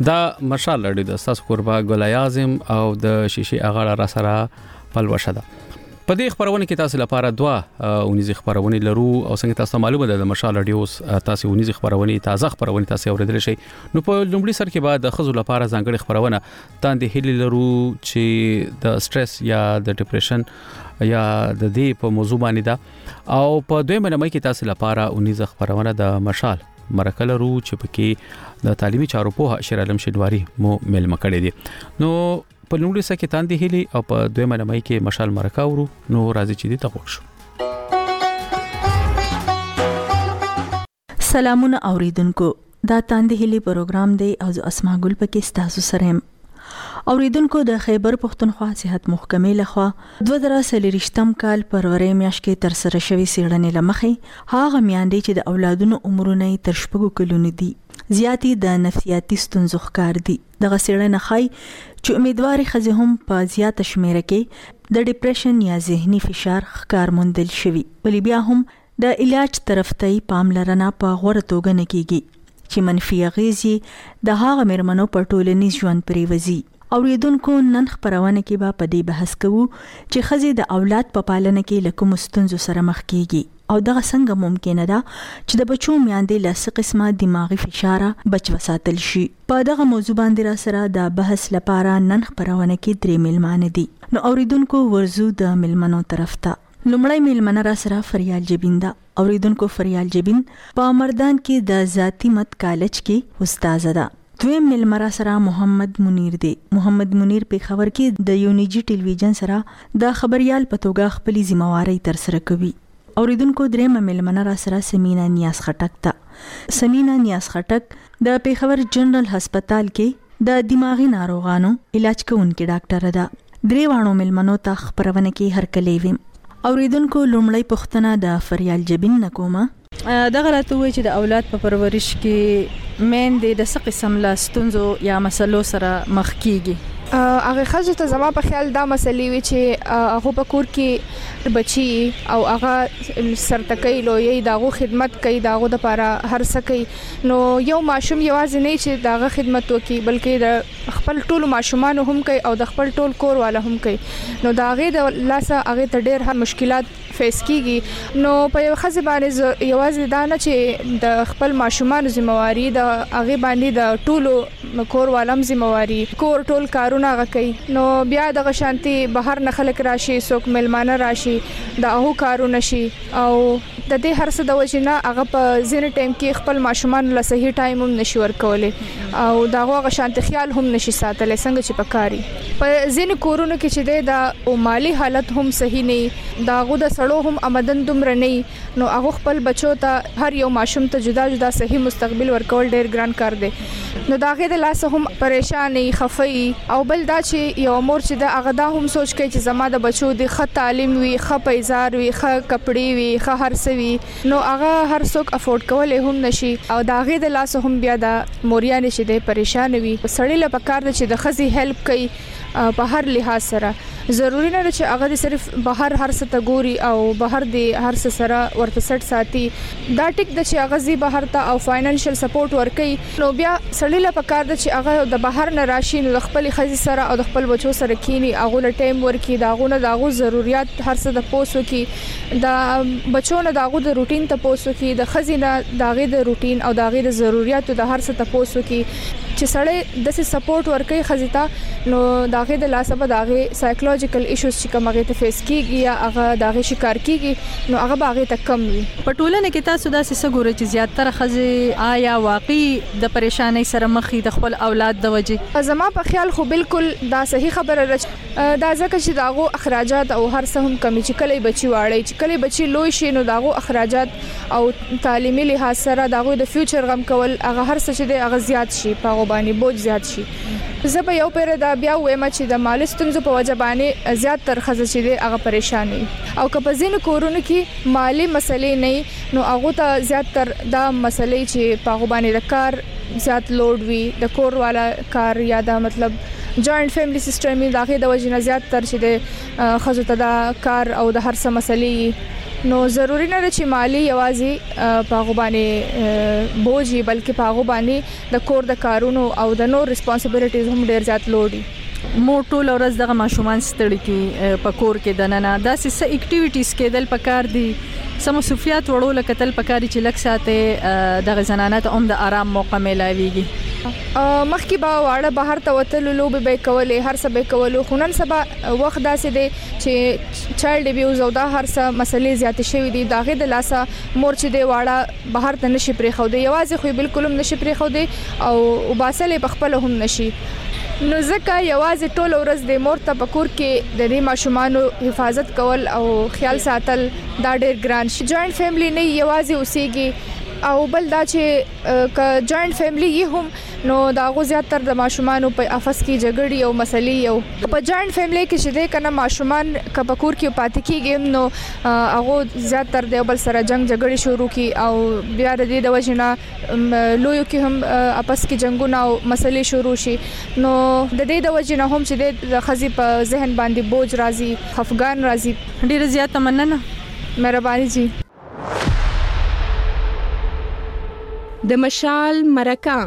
دا مشال لري د تاسو قربا ګل اعظم او د شیشي اغاړه را سره پلوشه ده. په دې خبرونه کې تاسو لپاره دوا اونیزه خبرونه لرو او څنګه تاسو معلومه ده د مشال رادیوس تاسو اونیزه خبرونه تازه خبرونه تاسو اوریدل شي. نو په لومړي سر کې بعد د خزو لپاره ځانګړي خبرونه تاندې هلي لرو چې د سټرس یا د ډیپریشن یا د دې په موضوع باندې ده او په دویمه نمبر کې تاسو لپاره اونیزه خبرونه د مشال مرکل رو چې پکې د تعلیمي چارو په شیر علم شینواری مو مل مکړې دي. نو په لومړي سر کې تاندې هلي او په دویمه نمبر کې مشال مرکاورو نو راځي چې دې تغوښ شو. سلامونه اوریدونکو، دا تاندې هلي پروګرام دی او زه اسماء ګل پکې تاسو سره يم. اوریدونکو، د خیبر پختونخوا صحت محکمې لخوا 2023م کال فروری میاشت کې تر سره شوی څېړنې لمخې هغه میاندې چې د اولادونو عمرونه تر 6 کلونو دي زیاتی د نفسیاتي ستونزو ښکار دي. دغه څېړنه ښایي چې امیدواري ښځې هم په زیاته شمیره کې د ډیپریشن یا ذهني فشار ښکار موندل شوي، ولی بیا هم د علاج طرف ته پاملرنه په غوره توګه نه کیږي چې منفي اغیزې د هغه مېرمنو په ټولنیز ژوند پرې وځي. اوریدونکو، نن خبرونه کې به په دې بحث کوو چې ښځې د اولاد په پالنه کې له کومو ستونزو سره مخ کیږي او دغه څنګه ممکنه ده چې د بچو میاندې له څه قسمه دماغي فشار بچ وساتل شي. په دغه موضوع باندې را سره د بحث لپاره نن خبرونه کې 3 مېلمانه دي. نو اوریدونکو، ورزو د مېلمنو طرف ته. لومړی مېلمنه را سره فریال جبین ده. اوریدونکو، فریال جبین په مردان کې د ذاتی مت کالج کې استاد ده. دویم مېلمه را سره محمد منیر دی. محمد منیر په خبر کې د یونیجی ټلویزیون سره د خبريال په توګه خپل ذمہواری تر سره کوي. اوریدونکو، درېمه مېلمنه را سره سمینا نیاز خټک ته. سمینا نیاز خټک د پیښور جنرال هسپتال کې د دماغي ناروغانو علاج کوونکې ډاکټر ده. درې وانو مېلمنو ته خبرونه کې هرکلی ویم. اوریدونکو، لومړی پوښتنه د فریال جبین نکومه. دغه راته وایي چې د اولاد په پرورش کې میندې د څه قسم له ستونزو یا مسلو سره مخ کیږي؟ هغه ښځو ته زما په خیال دا مسلې وي چې هغه په کور کې بچي او هغه سرتکۍ لوی داغو خدمت کوي، داغو د لپاره هر څه کوي. نو یو ماشوم یوازې نه چې داغه خدمت وکړي بلکې د خپل ټولو ماشومان هم کوي او د خپل ټول کور والا هم کوي. نو داغه د لاسه هغه ته ډېر هر مشکلات فیس کیږي. نو په یو ښځه باندې یوازې دا نه چې د خپل ماشومان ذمہواری د هغه باندې د ټولو کور والام ذمہواری، کور ټول کارونه هغه کوي. نو بیا د غشانتي بهر نه خلک راشي، څوک ملمانه راشي، د هغه کارونه شي او د دې هر څه د وجنه هغه په ځینې ټایم کې خپل ماشومان له صحیح ټایم هم نشي ورکولای او دا هغه شانتي خیال هم نشي ساتل څنګه چې پکاري. په ځینې کورونو کې چې د مالی حالت هم صحیح نه، دا هغه د سړو هم آمدن دومره نه، نو هغه خپل بچو ته هر یو ماشوم ته جدا جدا صحیح مستقبل ورکول ډیر ګران کار دی. نو دا هغه د لاس هم پریشانې خفي او بل دا چې یو مور چې د هغه دا هم سوچ کوي چې زما د بچو د ښه تعلیم وي، ښه پیزار وي، ښه کپڑے وي، ښه هر څه وي، نو هغه هر څوک افورد کولای هم نشي او دا هغه د لاس هم بیا د موريان چې د پریشان وي. سړی له پکار د چې د خزي هیلپ کوي په هر لحاظ سره. ضروری نه چې هغه صرف بهر هر څه ته ګوري او بهر د هر څه سره ورته سټ ساتي. دا ټیک د چې هغه زی بهر ته او فاینانشل سپورټ ورکړي، نو بیا سړی له پکار د چې هغه د بهر نه راشي نو د خپل خزي سره او د خپل بچو سره کینی، هغه له ټایم ورکړي، داغونه داغو ضرورت هر څه د پوسو کې د بچو نه داغو د روټین ته پوسو کې، د خزي نه داغه د روټین او داغه د ضرورت د هر څه ته پوسو کې چې سړی د څه سپورټ ورکړي خزي ته، نو داغه د لاسه به داغه سایکولوژیکل ایشوز چې کومه ته فیس کیږي یا هغه داغه شکار کیږي، نو هغه باغه ته کم وي. په ټولنه کې تاسو دا څه ګورئ چې زیاتره خزي آیا واقعي د پریشانۍ سره مخې د خپل اولاد د وجه؟ زما په خیال خو بالکل دا صحیح خبره ده. دا ځکه چې داغو اخراجات او هر څه هم کمی چې کله بچي واړی، چې کله بچي لوی شي نو داغو اخراجات او تعلیمي لحاظ سره داغو د فیوچر غم کول هغه هر څه چې هغه زیات شي، په باندې بوج زیات شي. زه به یو پیر دا بیا وایم چې د مال ستونزو په وجه باندې زیات تر خزه چې هغه پریشان وي او که په ځینو کورونو کې مالی مسلې نه، نو هغه ته زیات تر دا مسلې چې په باندې د کار زیات لوډ وي، د کور والا کار یا دا مطلب جوائنٹ فیملی سسټم دغه د وجه نه زیات تر چې د خزو ته دا کار او د هر څه مسلې نو ضروری نه چې مالی یوازې پاغو باندې بوجي بلکې پاغو باندې د کور د کارونو او د نور ریسپانسیبিলিټیز هم ډیر زیات لوډي. مو ټول ورځ دغه ماشومان ستړي کی په کور کې د ننه داسې څه اکټیویټیز کېدل پکار دي سم صوفیات وړول کتل پکاري چې لک ساته دغه زنانه ته هم د آرام موقع ملایويږي. مخکې با واړه بهر ته وتل لوب به کولې هر څه به کولو خونن سبا وخت داسې دی چې چایلډ ابیوز او دا هر څه مسلې زیات شوې دي داغه د لاسه مور چې دی واړه بهر ته نشي پرې خو دی یوازې خو بالکل هم نشي پرې خو دی او باسلې بخپل هم نشي. نو ځکه یوازې ټول ورځ د مور ته پکور کې د دې ماشومانو حفاظت کول او خیال ساتل دا ډېر ګران شي. جوائنٹ فیملی نه یوازې اوسېږي او بل دا چې ک جوائنٹ فیملی یې هم نو دا غو زیاتره د ماشومانو په افس کې جګړې او مسلې یو په جوائنٹ فیملی کې چې د کنه ماشومان ک پکور کې پاتې کېږي نو هغه زیاتره د بل سره جنگ جګړې شروع کی او بیا د دې د وجنه لویو کې هم افس کې جنگونه او مسلې شروع شي. نو د دې د وجنه هم چې د خزي په ذهن باندې بوج راځي خفګان راځي. ډیر زیات مننه مهرباني جی. د مشال مرکه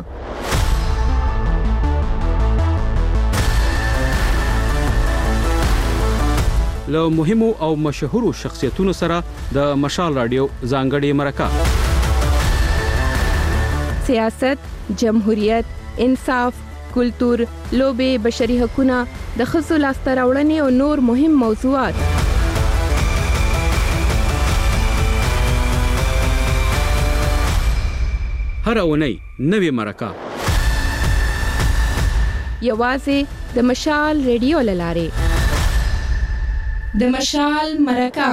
له مهمو او مشهورو شخصیتونو سره د مشال رادیو ځانګړي مرکه سیاست، جمهوریت، انصاف، کلتور، لوبه، بشري حقوقونه، د ښځو لاسته راوړنې او نور مهم موضوعات. هر اونۍ نوې مرکه یوازې د مشال ریډیو لاره. د مشال مرکه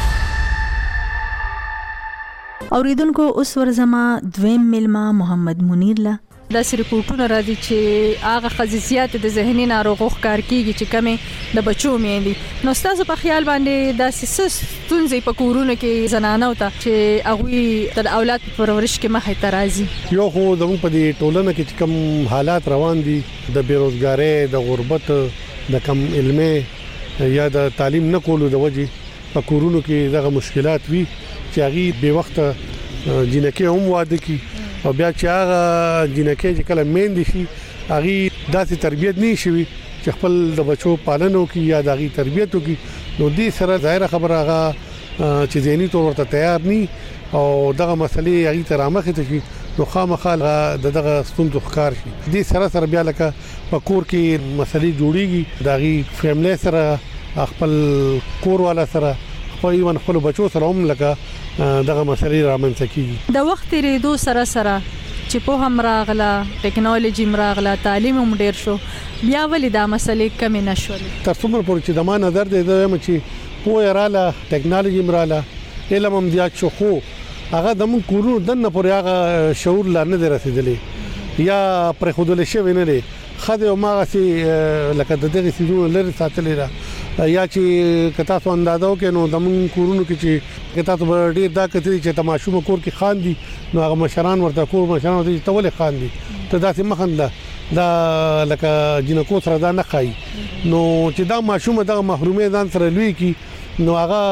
اوریدونکو اوس ورزما دویم ملما محمد منیر لا د ریپورتونو را دي چې هغه خصوصیات د ذهني ناروغو ښکار کیږي چې کمې د بچو مېندي. نو تاسو په خیال باندې د ستونزې په کورونو کې زنانه او ته چې هغه د اولاد په پرورش کې مخې ته راځي. یو خو د په دې ټولنه کې کوم حالات روان دي د بیروزګاری، د غربت، د کم علمه یا د تعلیم نه کولو د وجې په کورونو کې دغه مشکلات وي چې هغه به وخت جنکه هم واده کی او بیا چې هغه جنکه چې کله میندې شي هغه داسې تربیت نه شي چې خپل د بچو پالنو کې یا دغه تربیت وکي. نو دې سره ظاهر خبره هغه چې ذهني تور ورته تیار ني او دغه مسلې هغه ترامخ ته شي نو خامخال دغه ستونزو ښکار شي. دې سره بیا لکه په کور کې مسلې جوړيږي دغه فیملی سره خپل کور والا سره خپل بچو سره هم لکه دغه مسلې رامنځته کیږي. د وخت ریدو سره چې په هم راغله ټیکنالوژي مراغله تعلیم هم ډیر شو بیا ولې دا مسلې کم نه شول. تر څومره پورې چې د ما نظر دی دا چې په رااله ټیکنالوژي مراله علم هم زیات شو خو هغه د مون کورونو دنه پورې هغه شعور لا نه رسیدلې یا پر خودل شوی نه لري خدای ما سي لکه د دغه سيزونو لري ساتلې را یا چې کتا سو اندازو کې نو د مون کورونو کې چې کتا ته ډیر دا کتري چې تماشو کور کې خان دي نو هغه مشران ورته کور مشران ورته تول خان دي ته داسې مخنده دا لکه جنکو سره دا نه خای نو چې دا ماشومه د محرومه ځان سره لوي کی نو هغه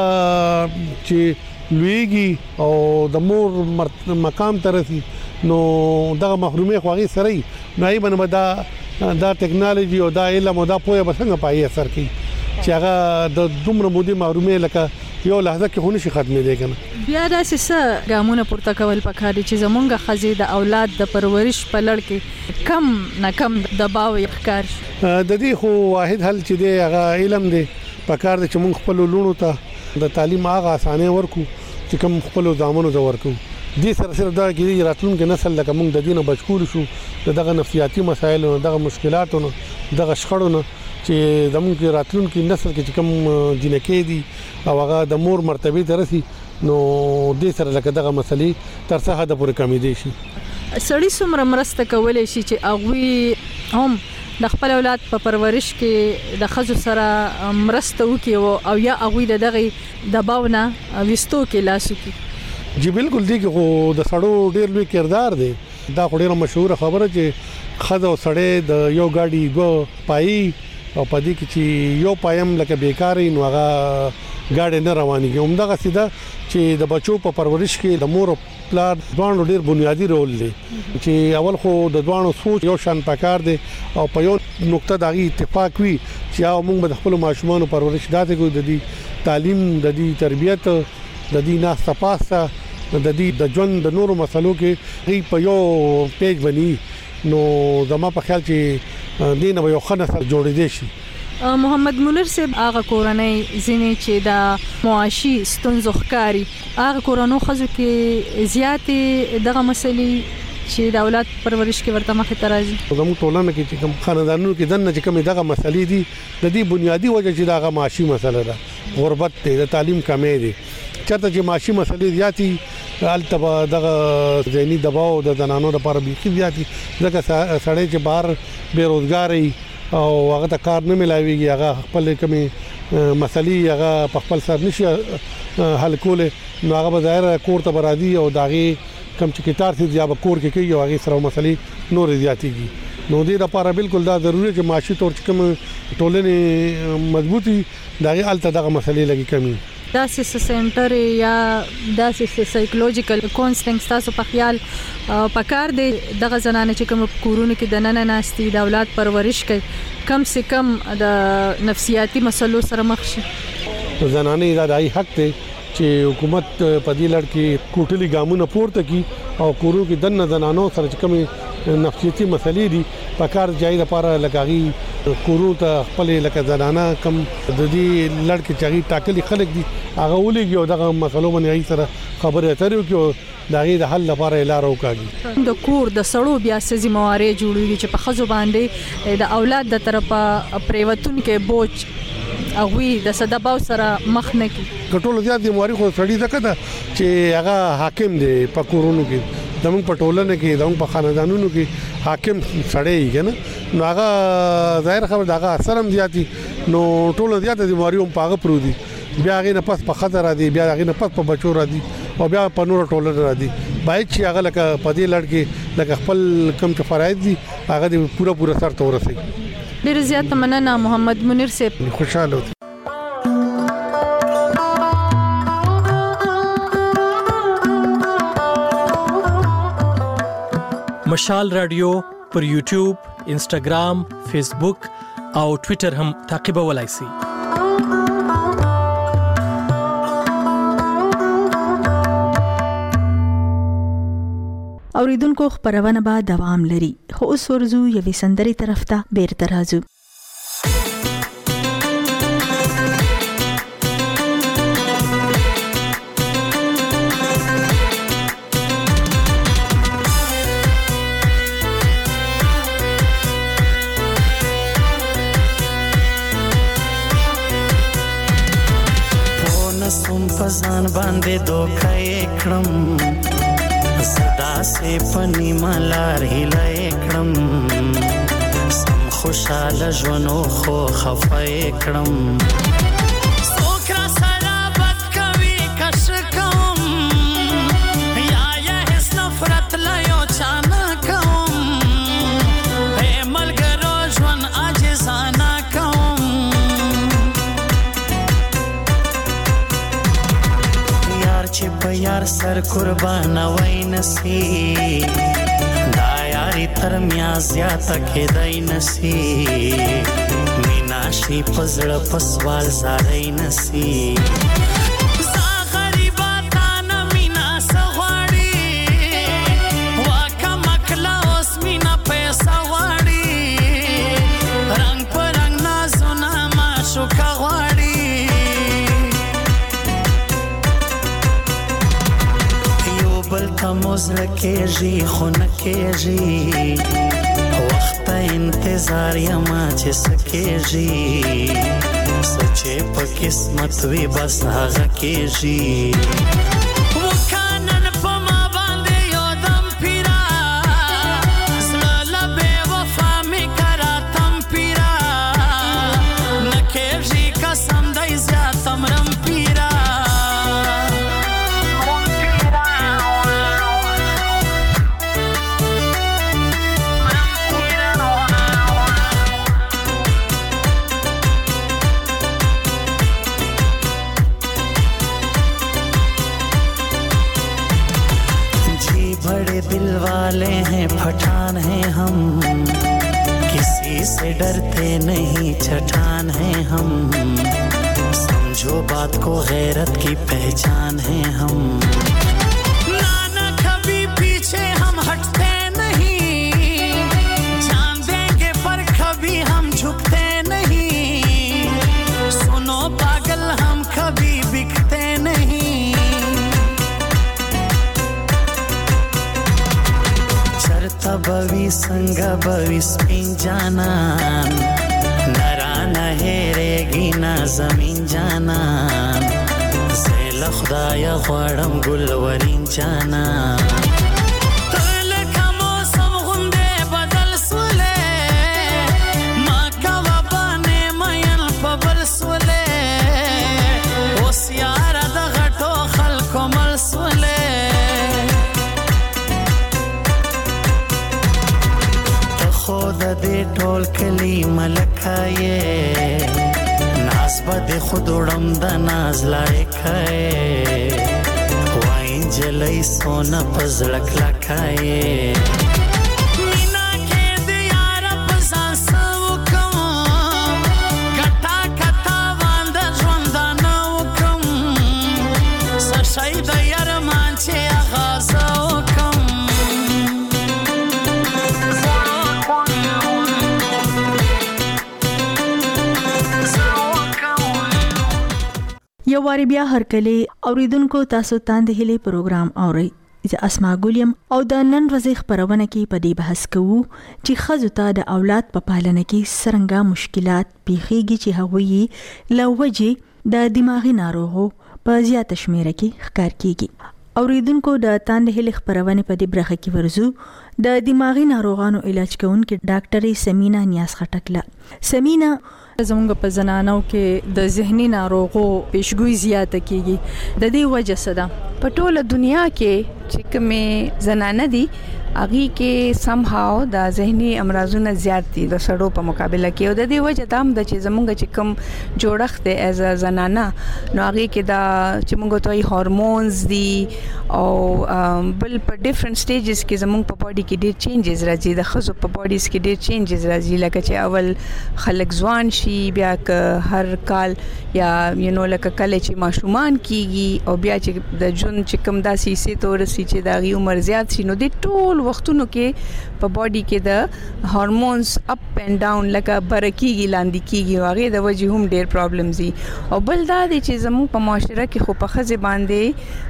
چې لویږي او د مور مقام ترسي نو دغه محرومه خوغي سره نو ای باندې دا ټیکنالوژي او دا علم او دا پوهه به څنګه پای اثر کوي چې هغه د دومره مودې محرومه لکه یو لحظه کې خو نشي ختمې دی کنه. بیا دا څه ګامونه پورته کول پکاري چې زمونږ خزي د اولاد د پرورش په لړ کې کم نه کم دباو ښکار د دې خو واحد حل چې دی هغه علم دی پکار د چې موږ خپل لونو ته د تعلیم هغه اسانه ورکو چې کوم خپل ځامنو د ورکو دې سره دا کې راتلونکي نسل لکه موږ د دینه بچکول شو دغه نفسیاتي مسایل او دغه مشکلاتونو دغه شخړونو چې زموږ راتلونکي نسل کې کوم جنکې دي او هغه د مور مرتبه درسي نو دې سره لکه دغه مسلې تر څه حد پورې کمی دي شي. سړی څومره مرسته کولای شي چې هغه هم د خپل اولاد په پرورش کې د خزو سره مرسته وکړي او یا هغه دغه دباونه وستو کې لاس وکړي. جی بالکل دی چې د سړو ډیر لوی کردار دی دا ډیره مشهور خبره چې خزو سړی د یو گاډي دو پای او پدې کې چې یو پایم لکه بیکاری نو هغه گاډي نه روانيږي. همدغه سیده چې د بچو په پرورش کې د مور او پلار دوه ډېر بنیادی رول لري چې اول خو د دوه سوچ یو شان پکار دي او په یو نقطه دغه اتفاق وي چې موږ به خپل ماشومان پرورش داتې کوو، د دې تعلیم، د دې تربيت، د دې ناسته پاسته، د دې د ژوند د نورو مسلو کې هی په یو پیج بني. نو زما په خیال چې دینه یو خنث جوړې دي شي. محمد منیر صاحب هغه کورنۍ ځینې چې د معاشي ستونزو ښکاری هغه کورونو خزو کې زیاتې دغه مسلې چې د اولاد پرورش کې ورته مخې ته راځي. زموږ ټولنه کې چې کوم خاندانونو کې دنه چې کوم دغه مسلې دي د دې بنیادی وجه چې دغه معاشي مسله ده، غربت دی، د تعلیم کمی دی. چرته چې معاشي مسلې زیاتی التبا دغه ذهني دباو د زنانو لپاره بيخي زیاتی، ځکه سړی چې بهر بیروزګاری او هغه د کار نه ملاويږي، هغه خپل کومي مسلې هغه په خپل سر نشي حل کوله، نو هغه به ظاهر کور ته برادي او داغي کم چې کتار سي یا به کور کې کوي او هغه سره مسلې نور زیاتېږي. نو دې لپاره بالکل دا ضروري چې معاشي تور کوم ټولنې مضبوطي داغي الته دغه مسلې لګي کمی. داسې سنټر یا داسې سایکولوژیکل کونسلینګ تاسو په خیال پکار دی دغه زنانه چې کوم کورونه کې د نن ناستي د اولاد پرورش کوي کم سے کم د نفسیاتي مسلو سره مخ شي؟ زنانه دا دای حق دی چې حکومت په دې لړ کې کوټلي ګامونه پورته کی او کورو کې دنه زنانو سره چې کوم نفسیاتي مسلې دي پکار ځای لپاره لګاغي کورو ته خپل لکه زنانه کم د دې لړ کې چاغي ټاکلي خلک دي هغه ولېږي او دغه مسلو باندې ای سره خبره اترې کې دغه د حل لپاره لار وکاږي. د کور د سړو بیا سزي موارد جوړوي چې په خزو باندې د اولاد د طرفه پریوتون کې بوج اغوي د صدباو سره مخ نه کی. کټول زیات دي موارد خو سړی ځکه دا چې هغه حاکم دی په کورونو کې، زموږ په ټولنه کې، زموږ په خاندانونو کې حاکم سړی کنه، نو هغه ظاهر خبر دغه اثر هم زیاتی، نو ټول زیات دي موارد هم پاغه پرو دي، بیا غي نه پس په خطر را دي، بیا غي نه پس په بچو را دي او بیا په نور ټولنه را دي. باید چې هغه لکه په دې لړ کې لکه خپل کم چې فرایض دي هغه دې پورا سر ته ورسي. ډیر زیات مننه محمد منیر صاحب. خوشاله مشال رادیو پر یوټیوب، انسټاګرام، فیسبوک او ټوئیټر هم تعقیبولای شئ. اوریدونکو خبرونه به دوام لري، خو اوس ورزو یوې سندري طرف ته بیرته راځو. پزان باندې دوکای کړم صدا سه پنی مالار هلای کړم سم خوشاله ژوندو خو خفای کړم سوکرا سره بد کوي کش کوم یا هیڅ نفرت لایو چانا کوم هه ملګرو ژوند عاجزانه کوم چې په یار سر قربان وای نسی دا یاري تر میا زیاته کېدای نسی مینا شي پزړه پسوال زارای نسی موزل کېږي خو نه کېږي وخت انتظار یما چې سکېږي سچې په قسمت وي بس هغه کېږي वाले हैं पठान हैं हम, किसी से डरते नहीं चट्टान हैं हम, समझो बात को गैरत की पहचान हैं हम। ना कभी पीछे हम हटते नहीं, जान देंगे पर कभी हम झुकते नहीं, सुनो पागल हम कभी बिकते नहीं। चरता बवी संग बवी स्पिन जानान, नरा नहेरेगी ना जमीन जानान, زیل خدای غواړم ګلورین جانان، لکه موسم غوندې بدل سولې، ما کوه باندې مین په بل سولې، اوس یاره د غټو خلکو مل سولې، ته خو د دې ټول کلي ملکه یې، ناز با دے خود اڑم دا ناز لائکائے، وائی جلئی سونا پزڑک لکائے، مینا کے دیارا پزان سوکم، کتا کتا واندہ جوندہ نوکم، سشای دا یارمان چے آغازوکم۔ یو واری بیا هرکلی اوریدونکو تاسو تاند هلي پروګرام اوري چې اسما ګولیم او د نن ورځې خبرونه کې په دې بحث کوو چې ښځو ته د اولاد په پالنه کې څرنګه مشکلات پیښیږي چې هغوی لوجه د دماغي ناروغو په زیات شمیره کې ښکار کیږي. اوریدونکو د تاند هلي خبرونه په دې برخه کې ورزو د دماغي ناروغانو علاج کوونکې ډاکټر سمینا نیاز خټکله. سمینا زمونږ په زنانو کې د ذهني ناروغو پیشګوئی زیاته کیږي، د دې وجه څه ده؟ په ټوله دنیا کې چې کومې زنانه دي هغه کې سم هاو د ذهني امراضونه زیات دي د سړو په مقابله کې، او د دې وجه دا هم د چې زمونږ چې کوم جوړښت دی ایز زنانه نو هغه کې دا چې موږ ته هورمونز دي او بل په ډیفرنٹ سټیجز کې زمونږ په باډي کې ډېر چینجز راځي، د ښځو په باډیز کې ډېر چینجز راځي، لکه چې اول خلک ځوان شي، بیا که هر کال یا لکه کله چې ماشومان کیږي، او بیا چې د ژوند چې کوم داسې سي تورسي چې د عمر زیات شي، نو د ټول وختونو کې په باډي کې د هورمونز اپ اینڈ ډاون لکه برکیږي لاندې کیږي، او هغه د وجې هم ډېر پرابلمز دي. او بل دا دی چې زموږ په معاشره کې خو په ښځې باندې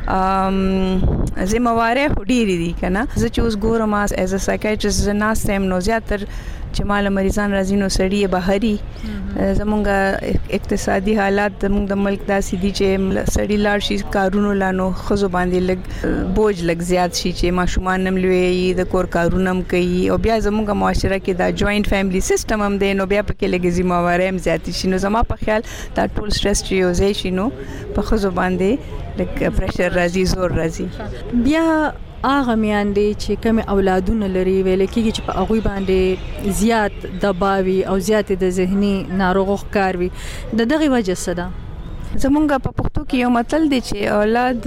ذمہواری ډېرې دي کنه. زه چې اوس ګورم ایز ا سایکایټریسټ زه ناست یم، نو زیاتر چې مال مریضان راځي نو سړی بهري زمونږ اقتصادي حالات زمونږ د ملک داسې دي چې سړی لاړ شي کارونو لانو خزو باندې لګ بوج لګ زیات شي چې ماشومان نم لوي د کور کارونه هم کوي، او بیا زمونږ معاشره کې دا جوائنٹ فیملی سیستم هم دی، نو بیا پکې لګ ذمہواری هم زیات شي، نو زما په خیال دا ټول سټرس چې یو ځای شي نو په خزو باندې لګ پریشر راځي، زور راځي. بیا هغه میاندې چې کوم اولادونه لري ویل کېږي چې په هغه باندې زیات دباوي او زیات د ذهني ناروغ ښکار وي، د دغه وجه څه ده؟ زمونږ په پښتو کې یو متل دی چې اولاد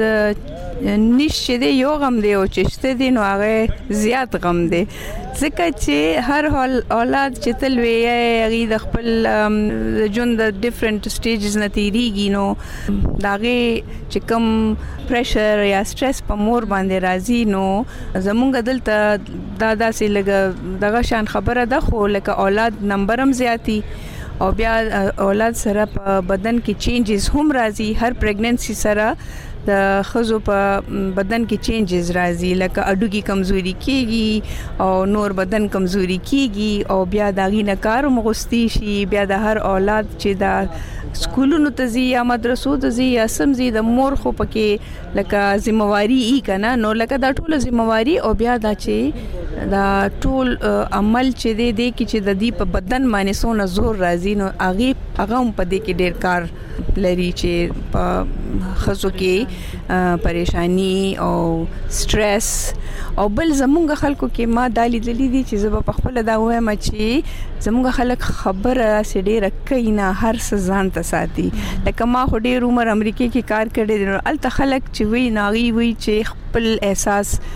نشه دی یو غم دی او چې شته دی نو هغه زیات غم دی، ځکه چې هر حال اولاد چې تل وی هغه د خپل ژوند د ډیفرنٹ سټیجز نه تیریږي، نو داغه چې کوم پریشر یا سټرس په مور باندې راځي، نو زمونږ دلته داسې لګه دغه شان خبره ده، خو لکه اولاد نمبر هم زیاتی او بیا اولاد سره په بدن کې چینجز هم راځي، هر پریګننسي سره د خزو په بدن کې چینجز راځي، لکه اډو کې کمزوري کیږي او نور بدن کمزوري کیږي، او بیا داغي نه کار مغستی شي، بیا د هر اولاد چې دا سکولونو ته ځي یا مدرسو ته ځي یا سمځي د مور خو پکې لکه ذمہواری ای کنه، نو لکه دا ټول ذمہواری او بیا دا چې دا ټول عمل چې دی کې چې د دې په بدن باندې سونه زور راځي، نو هغه هم په دې کې ډېر کار لري چې په خزو کې پریشانی او سټرس. او بل زمونږ خلکو کې ما دالي دلی دي چې زه په خپل دا وایم چې زمونږ خلک خبره سړي رکینا هر څه ځان ته ساتي، لکه ما خو ډېر عمر امریکای کې کار کړی دی، نو الته خلک چې وی ناغي وی چې خپل احساس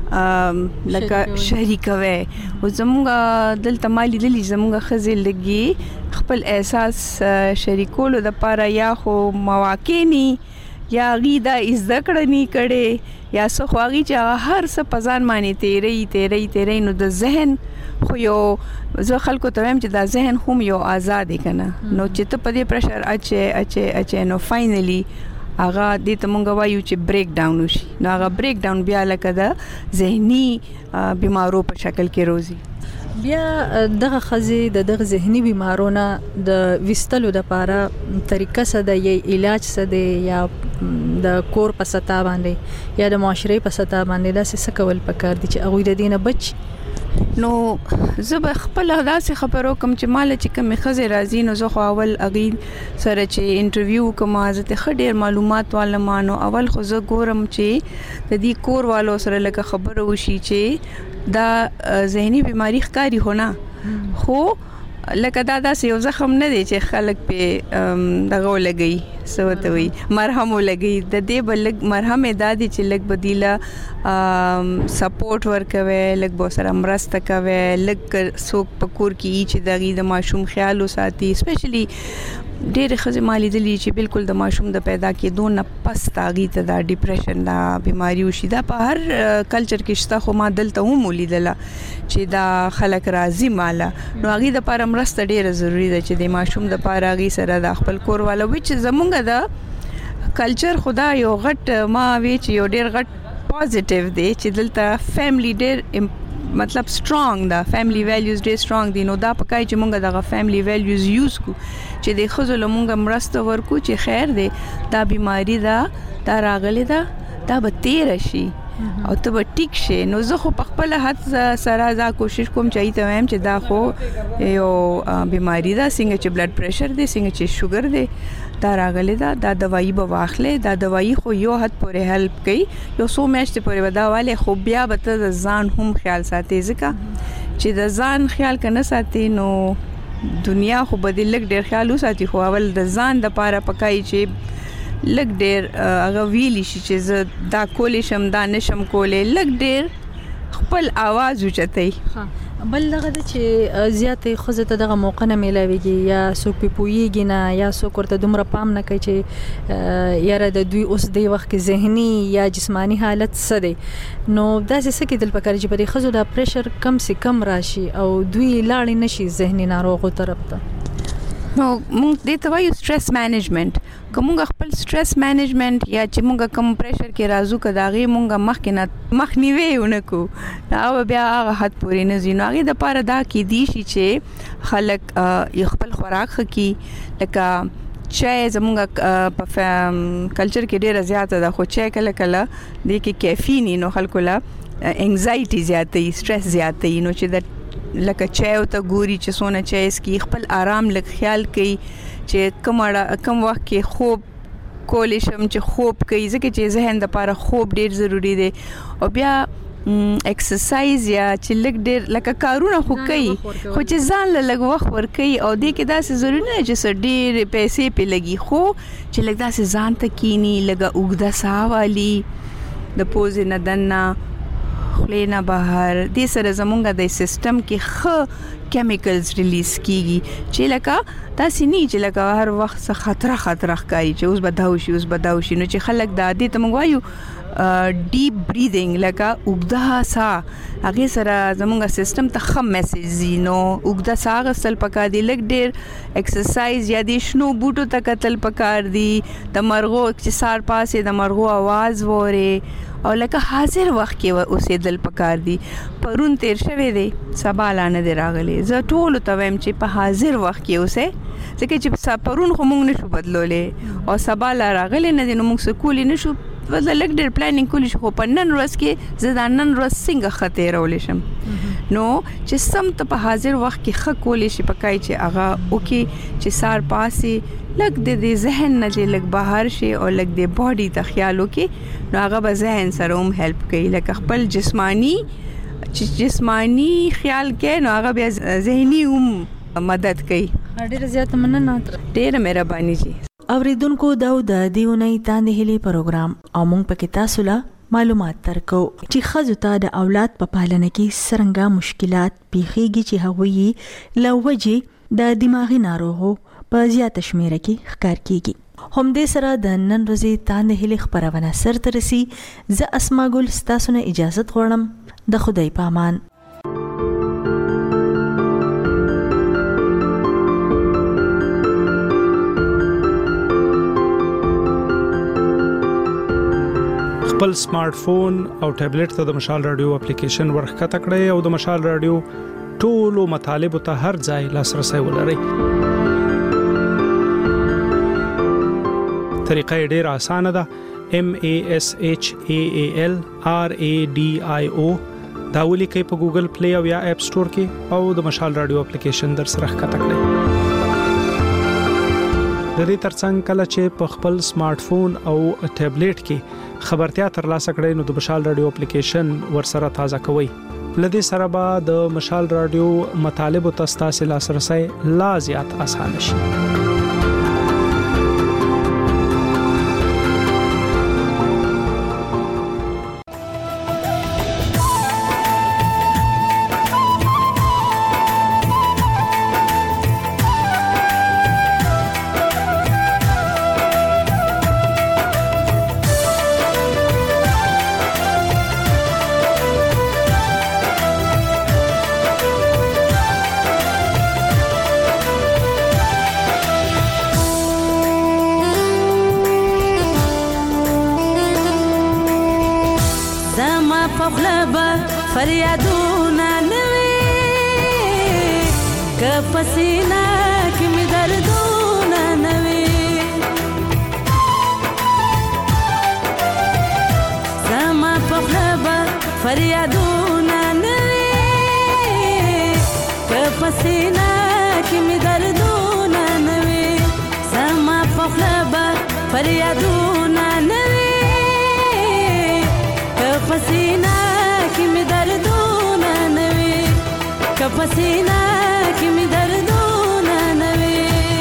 لکه شریکوي او زمونږ دلته مالي دلی زمونږ خزل لګي خپل احساس شریکولو د لپاره یا خو مواقع ني یا غیدا ذکرنی کړي یا څه خواږي چې هر څه پزان باندې تیرې نو د ذهن خو یو زه خلکو ته وایم چې دا ذهن هم یو آزاد کنه نو چې ته په دې پرشر اچي نو فاینلی هغه دې ته مونږ وایو چې بریک ډاون وشي نو هغه بریک ډاون بیا لکه د ذهني بیمارو په شکل کې روزي بیا دغه خزي دغه ذهني بیمارونه د وستلو د لپاره طریقه څه ده یا علاج څه ده یا د کور په ستا باندې یا د معاشري په ستا باندې دا څه کول پکار دي چې هغه د دینه بچ نو زه به خپل داسې خبرو کوم چې مال چې کوم خزه راځي نو زه خو اول اغي سره چې انټرویو کوم ازته خډیر معلومات والمانو اول خو زه ګورم چې د دې کور والو سره لکه خبرو وشي چې دا ذهني بیماری ښکاری هونه خو لکه دا داسې یو زخم نه دی چې خلک په دغه لګي سوته وي مرهم لګي د دې بل مرهم دادي چې لګ بدیله سپورټ ورکوي لګ به سره مرسته کوي لګ څوک پکور کې چې دغه د ماشوم خیال وساتي سپیشلی ډېر خزه مالي دلی چې بالکل د ماشوم د پیدا کېدو نه پس تاغي ته د ډیپریشن دا بیماری وشي دا په هر کلچر کې شته خو ما دلته هم ولیدله چې دا خلک راضي مالا نو هغه د لپاره مرسته ډېره ضروری ده چې د ماشوم د لپاره هغه سره د خپل کور والو چې زمونږ د کلچر خدا یو غټ ما وی چې یو ډېر غټ پوزټیو دی چې دلته فیملی ډېر مطلب سترونګ دا فیملی ویلیوز ډېر سترونګ دي نو دا پکای چې مونږ دغه فیملی ویلیوز یوز کو چې د خزل مونږ مرسته ورکو چې خیر دی دا بیماری دا راغلی دا به تیر شي او ته به ټیک شي نو زه خو په خپل حد سره دا کوشش کوم چې ته وایم چې دا خو یو بیماری دا څنګه چې بلډ پریشر دی څنګه چې شوګر دی دا راغلی دا دوايي به واخلې دا دوايي خو یو حد پورې هیلپ کوي یو سو میاشتې پورې وداواله خو بیا به ته د ځان هم خیال ساتي ځکه چې د ځان خیال کنه ساتي نو دنیا خو بدل لګ ډیر خیال وساتي خو اول د ځان د پاره پکای چې لګ ډیر هغه ویلی شي چې دا کولې شم دا نشم کولې لګ ډیر خپل आवाज اوچتای بل دغه چې زیاتې خوځه ته دغه موقع نه ملاويږي یا څوک په پويږي نه یا څوک ورته دومره پام نه کوي چې یاره د دوی اوس دی وخت کې ذهني یا جسمانی حالت څه دی نو دا څه کې دل پکاري چې په خوځو د پریشر کم سي کم راشي او دوی لاړ نه شي ذهني ناروغو طرف ته نو موږ د ته وایو سټرس مینجمنت کومه خپل سټرس مینجمنت یا چې موږ کم پریشر کې راځو کداغي موږ مخنیوي ونکو دا بیا هغه حد پورې نه زینو هغه د پاره دا کې دي چې خلک خپل خوراک خکې لکه چای زموږ په کلچر کې ډیره زیاته ده خو چای کله د کې کیفین نو خلکو لا انګزایټي زیاتې سټرس زیاتې نو چې د لکه چای او ته ګوري چې سونه چای اس کی خپل آرام لک خیال کوي چې کم وخت کې خوب کولې شم چې خوب کوي ځکه چې ذهن د لپاره خوب ډیر ضروری دی او بیا ایکسرسایز یا چې لک ډیر لکه کارونه خو کوي خو چې ځان له لګ وخت ور کوي او دې کې داسې ضروری نه چې ډیر پیسې په لګي خو چې لګ داسې ځان ته کینی لګه اوګدا ساوالي د پوز نه دنا خلینا بهر دې سره زمونږ د سیستم کې خ کیمیکلز ریلیز کیږي چې لکه تاسو نه چې لکه هر وخت څخه خطر ښکاري چې اوس بداو شي نو چې خلک د عادت موږ وایو ډیپ بریدینګ لکه اوګدا سا هغه سره زمونږ سیستم ته خم میسج نو اوګدا سا غسل پکار دی لګ ډیر ایکسرسایز یا د شنو بوټو ته قتل پکار دی د مرغو چې سار پاسه د مرغو आवाज وره او لکه حاضر وخت کې اوسېدل پکار دي پرون تیر شوه دی سبا لانه دی راغلی زه ټول ته ویم چې په حاضر وخت کې اوسه ځکه چې پرون خو موږ نشو بدلولې او سبا لا راغلی نه دی نو موږ سکولې نشو بدل لګ ډېر پلانینګ کولی شو په نن ورځ کې زه دا نن ورځ څنګه خطر ولې شم نو چې سم ته په حاضر وخت کې خ کولی شي پکای چې هغه اوکي چې سار پاسي لګ د ذهن نه لګ بهر شي او لګ د باډي ته خیال وکي نو هغه به ذهن سره هم هیلپ کوي لکه خپل جسمانی خیال کې نو هغه بیا ذهني هم مدد کوي ډېر زیات مننه ډېر مهرباني جی اوریدونکو دا د دیونی تاندې هلي پروګرام او مونږ پکې تاسو له معلومات ترکو چې ښځو ته د اولاد په پالنه کې څرنګه مشکلات پیښیږي چې هغوی له وجې د دماغي ناروغو په زیاته شمیره کې ښکار کیږي. هم دې سره د نن ورځې تاند هلي خبرونه سرته رسي. زه اسما ګل ستاسو نه اجازه غواړم. د خدای په امان. خپل سمارټ فون او ټابلیټ ته د مشال رادیو اپلیکیشن ورخکته کړئ او د مشال رادیو ټولو مطالبه ته هر ځای لاسرسي ولرئ. طریقه ډیره اسانه ده. MASHAAL RADIO دا ولیکئ په ګوګل پلی او یا اپ سٹور کې او د مشال رادیو اپلیکیشن در سره ښکته کړئ. د دې ترڅنګ کله چې په خپل سمارټ فون او ټابلیټ کې خبرتیا ترلاسه کړئ نو د مشال رادیو اپلیکیشن ورسره تازه کوئ. لدې سره به د مشال رادیو مطالب او تاسو لاسرسي لا زیات اسانه شي. फरियादों नवे कपसीना कि मी दर्दों नवे समा पखबा फरियादों नवे कपसीना कि मी दर्दों नवे समा पखबा फरियादों नवे कपसीना kimi dardon nave kapasina kimi dardon nave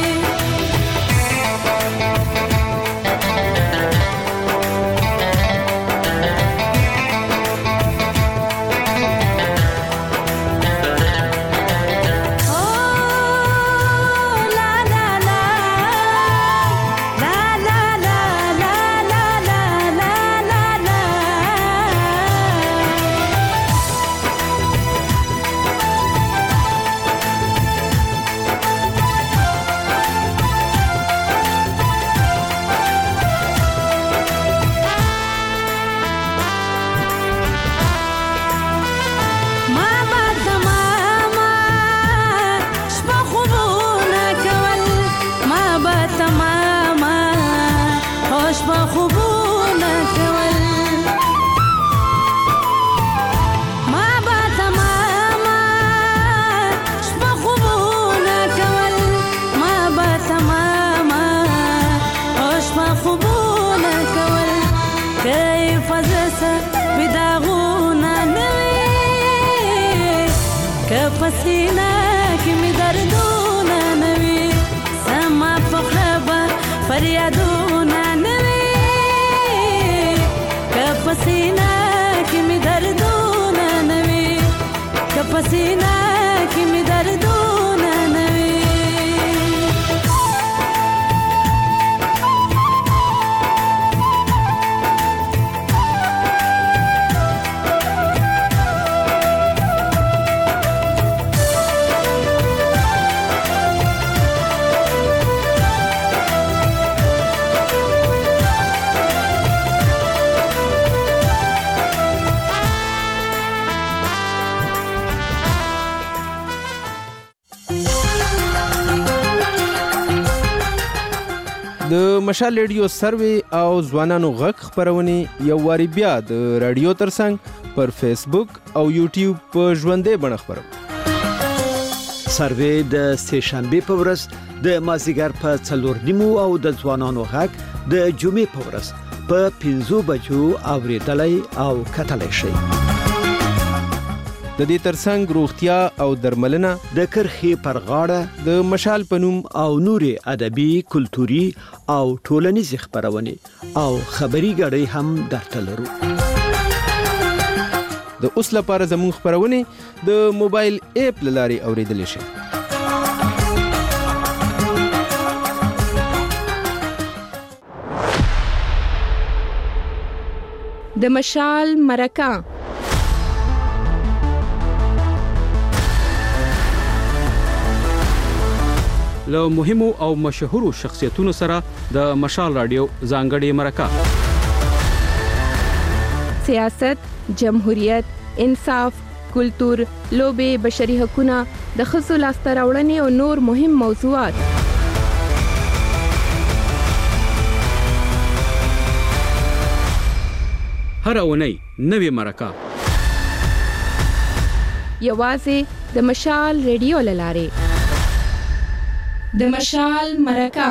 पसीना कि मी दर्दों नवे समा पखबा फरियादों नवे पसीना कि मी दर्दों नवे पसीना कि मी दर्दों नवे د مشال رادیو سروي او ځوانانو غږ خبرونه یو واری بیا د رادیو ترڅنګ پر فیسبوک او یوټیوب په ژوندې بڼه خبرو. سروي د سه شنبه په ورځ د مازیګر په 4:30 او د ځوانانو غږ د جمعې په ورځ په 5 بجو اوریدلای او کتلای شي. د دې ترڅنګ روغتیا او درملنه د کرخې پر غاړه د مشال پنوم او نوري ادبي کلتوري او ټولنیز خبرونه او خبري غړي هم درته لرو. د اوس لپاره زموږ خبرونه د موبایل اپ لاري اوریدل شي. د مشال مرکه له مهمو او مشهورو شخصیتونو سره د مشال رادیو ځانګړي مرکه. سیاست، جمهوریت، انصاف، کلتور، لوبې، بشري حقوقونه، د ښځو لاسته راوړنې او نور مهم موضوعات. هر اونۍ نوې مرکه یوازې د مشال ریډیو لاره. د مشال مرکه.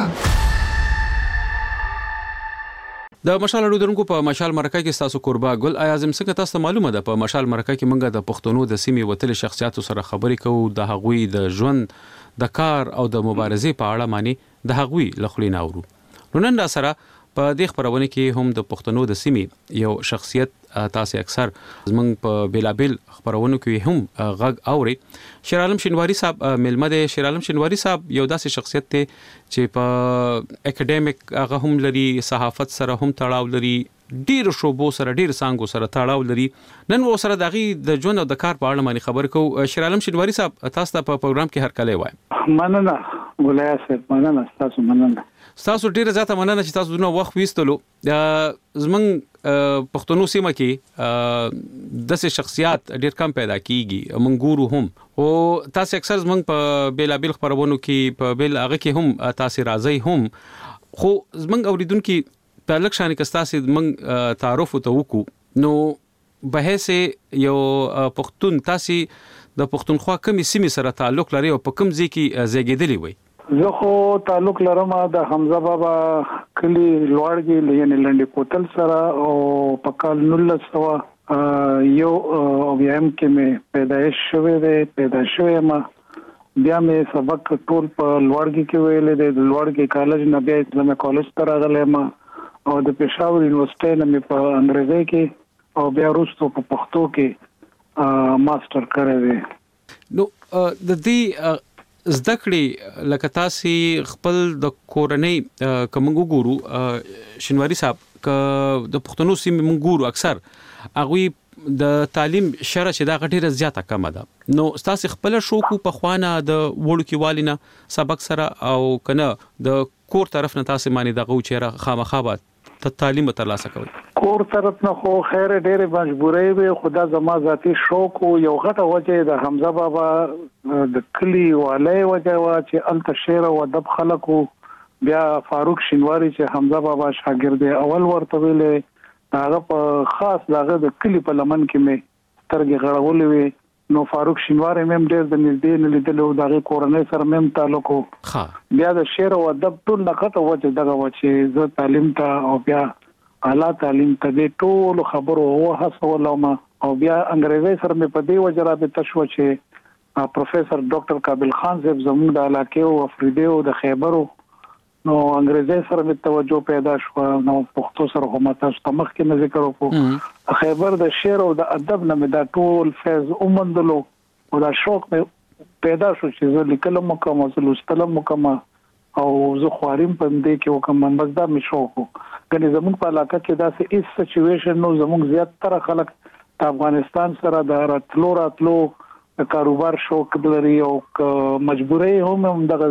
د مشال اډودونکو په مشال مرکه کې تاسو قربا ګل اعظم څنګه تاسو معلومه ده په مشال مرکه کې موږ د پښتنو د سیمې وتل شخصیتو سره خبرې کوو د هغوی د ژوند د کار او د مبارزې په اړه معنی د هغوی لخلین اورو. نو نن را سره په دې خبرونه کې هم د پښتنو د سیمې یو شخصیت تاسو اکثر زمنګ په بیلابل خبرونه کې هم غږ اوري. شیر عالم شینواری صاحب ملمه ده. شیر عالم شینواری صاحب یو داسې شخصیت ته چې په اکیډمیک هغه هم لري، صحافت سره هم تړاو لري، ډیر شوبو سره ډیر سانګو سره تړاو لري. نن و سره دغه د ژوند او د کار په اړه باندې خبر کو. شیر عالم شینواری صاحب تاسو ته په پروګرام کې هر کله وای. مننه ولای صاحب، مننه تاسو، مننه تاسو ډیره زیاته مننه چې تاسو دونه وخت ویستلو. زمنګ پښتنو سیمه کې داسې شخصیت ډیر کم پیدا کیږي، منګورو هم او تاسو اکثر زمنګ په بیلابل خبرونو کې په بیل هغه کې هم تاسو راځي هم، خو زمنګ اوریدونکو په لک شان کې تاسو زمنګ تعارف ته وکړو. نو به هسه یو پښتون تاسو د پښتونخوا کومې سیمې سره تعلق لري او په کوم ځای کې زیږیدلی وي؟ زه خو تعلق لرم د حمزه بابا کلی لوړګي یعنی لنډي کوتل سره او په کال 1900 یو اویم کې مې پیدایش شوې ما بیا مې سبق ټول په لوړګي کې ویلې د لوړګي کالج نه بیا زما کالج ته راغلم او د پېښور یونیورسيټي نه مې په انګریزي کې او بیا وروسته په پښتو کې ماستر کړی دی. نو د دې زده کړې لکه تاسو خپل د کورنۍ کوم ګورو شینواری صاحب ک د پښتنو سیمې مونږ ګورو اکثر هغه د تعلیم شره چې دا غټیره زیاته کم ده. نو تاسو خپل شوق په خوانه د وړو کې والینه سبق سره او کنه د کور طرف نه تاسو معنی دغه چیرې خامخابات ته تعلیم ترلاسه کوي؟ کور طرف نه خو خیر ډېر مجبورې وي، خدا زما ذاتی شوق یو غټه وجه د حمزه بابا د کلی والي وجه وا چې الته شعر او ادب خلکو بیا فاروق شینواری چې حمزه بابا شاګرد اول ورته ویلې هغه په خاص دغه د کلی په لمن کې مې ترګه غړولې وي. نو فاروق شینواری مم ډېر د نږدې نه لیدلو دغه کورنۍ سره مم تعلق بیا د شعر او ادب ټول نقطه وجه دغه و چې زه تعلیم ته او بیا اعلی تعلیم ته د ټول خبرو او حسولم او بیا انګریزي سره مې په دې وجه رابطه شو چې پروفیسور ډاکټر کابل خان صاحب زموږ د علاقې او افریدي او د خیبرو نو انګریزي سره مې توجه پیدا شو. نو پښتو سره هم تاسو ته مخکې ذکر وکړو خیبر د شعر او د ادب نه مې دا ټول فیض اومندلو او دا شوق مې پیدا شو چې زه لیکلم مکم او لوستلم مکم او زه خواریم په دې کې وکم مزدا مې شوق کني زموږ په علاقه کې دا سې اس سچويشن نو زموږ زیات تر خلک د افغانستان سره د راتلو کاروبار شوق لري او مجبورې هم دغه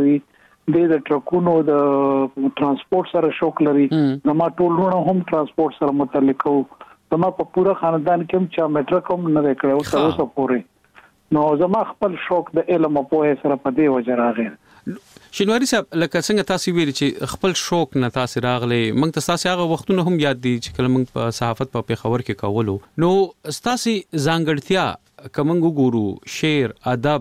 د ټرکونو د ترانسپورت سره شوق لري. زما ټولونه هم ترانسپورت سره متعلق وو. زما په پورا خاندان کې هم چا میټرک هم نه کړو تر اوسه پورې. نو زما خپل شوق د علم او پوهه سره په دې وجه راغی. شینواری صاحب لکه څنګه تاسو ویل چې خپل شوق نه تاسو راغلي، موږ تاسو هغه وختونه هم یاد دي چې کله موږ په صحافت په پیښور کې کولو. نو تاسو ځانګړتیا کومنګ ګورو شعر ادب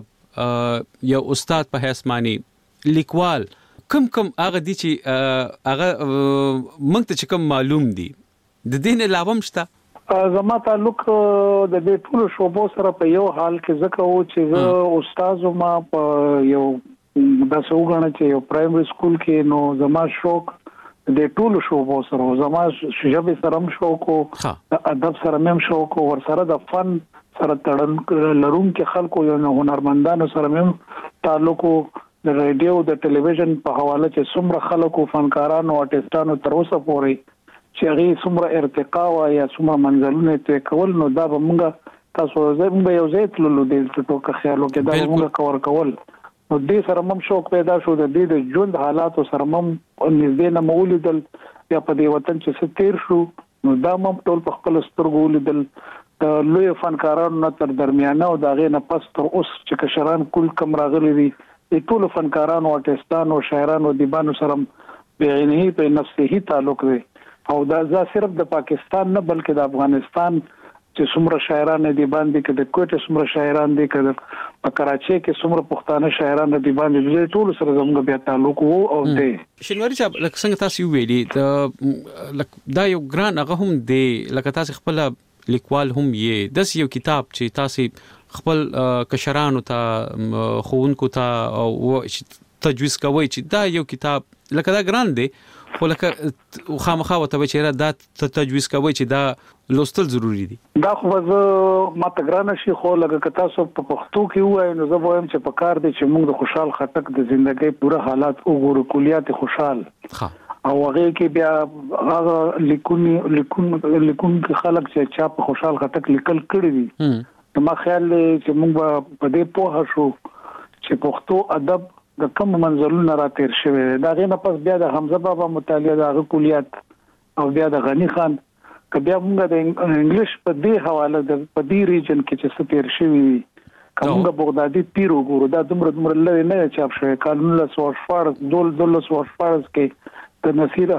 یا استاد په حیث معنی لیکوال کم هغه دي چې هغه موږ ته کوم معلوم دي د دین علاوه مشته؟ زما تعلق د دې ټول شوبو سره په یو حال کې ځکه و چې زه استاد ما په یو د سوګنه چې یو پرایمري سکول کې نو زما شوق د ټول شوبو سره زما شجبه سره شوق او ادب سره مم شوق او ور سره د فن سره تړون لرونکو خلکو یو هنرمندانو سره هم تعلق د ریډیو د ټلویزیون په حواله چې څومره خلکو فنکارانو آرټیستانو تر اوسه پورې چې هغه څومره ارتقا او یا څومره منزلونه ته کول نو دا به موږ تاسو زموږ یو ځای تللو د ټوکه خیالو کې دا موږ کور کول نو دې سره مم شوق پیدا شو د دې د ژوند حالات سره مم نږدې نه مولیدل یا په دې وطن چې ستیر شو نو دا مم ټول په خپل سترګو لیدل د لوی فنکارانو تر درمیانه او دا غي نه پس تر اوس چې کشران کل کم راغلي دي ټول فنکارانو آرټیستانو شاعرانو دیبانو سره بعینه په نفسه تعلق دی او دا صرف د پاکستان نه بلکې د افغانستان چې څومره شاعران دي باندې کې د کوټه څومره شاعران دي کې په کراچۍ کې څومره پښتانه شاعران دي باندې د ټول سره زموږ بیا تعلق وو او دی شنواری صاحب لکه څنګه تاسو ویلي دا یو ګران هغه هم دی لکه تاسو خپل لیکوال هم یې د یو کتاب چې تاسو خپل کشرانو ته خوونکو ته او تجویز کوي چې دا یو کتاب لکه دا ګران دی خو لکه خامخا وته چې دا تجویز کوي چې دا لوستل ضروری دي دا خو ما ته ګران شي خو لکه تاسو په پښتو کې وایي نو زه وایم چې په کار دي چې موږ د خوشحال خټک د ژوندۍ پوره حالات وګورو کلیات خوشحال او هغه کې بیا هغه لیکون خلک چې چا په خوشحال خټک لیکل کړی دي ما خیال چې موږ په دې پوه شو چې پښتو ادب د کوم منزلونو را تیر شوی دا غینه پس بیا د حمزه بابا مطالعه د کلیات او بیا د غنی خان که بیا موږ د انګلیش په دې حواله د په دې ریجن کې چې څه تیر شوی کومه بغدادي پیر وګورو دا دومره لوي نه چاپ شوی قانون له سوارفارز دول سوارفارز کې د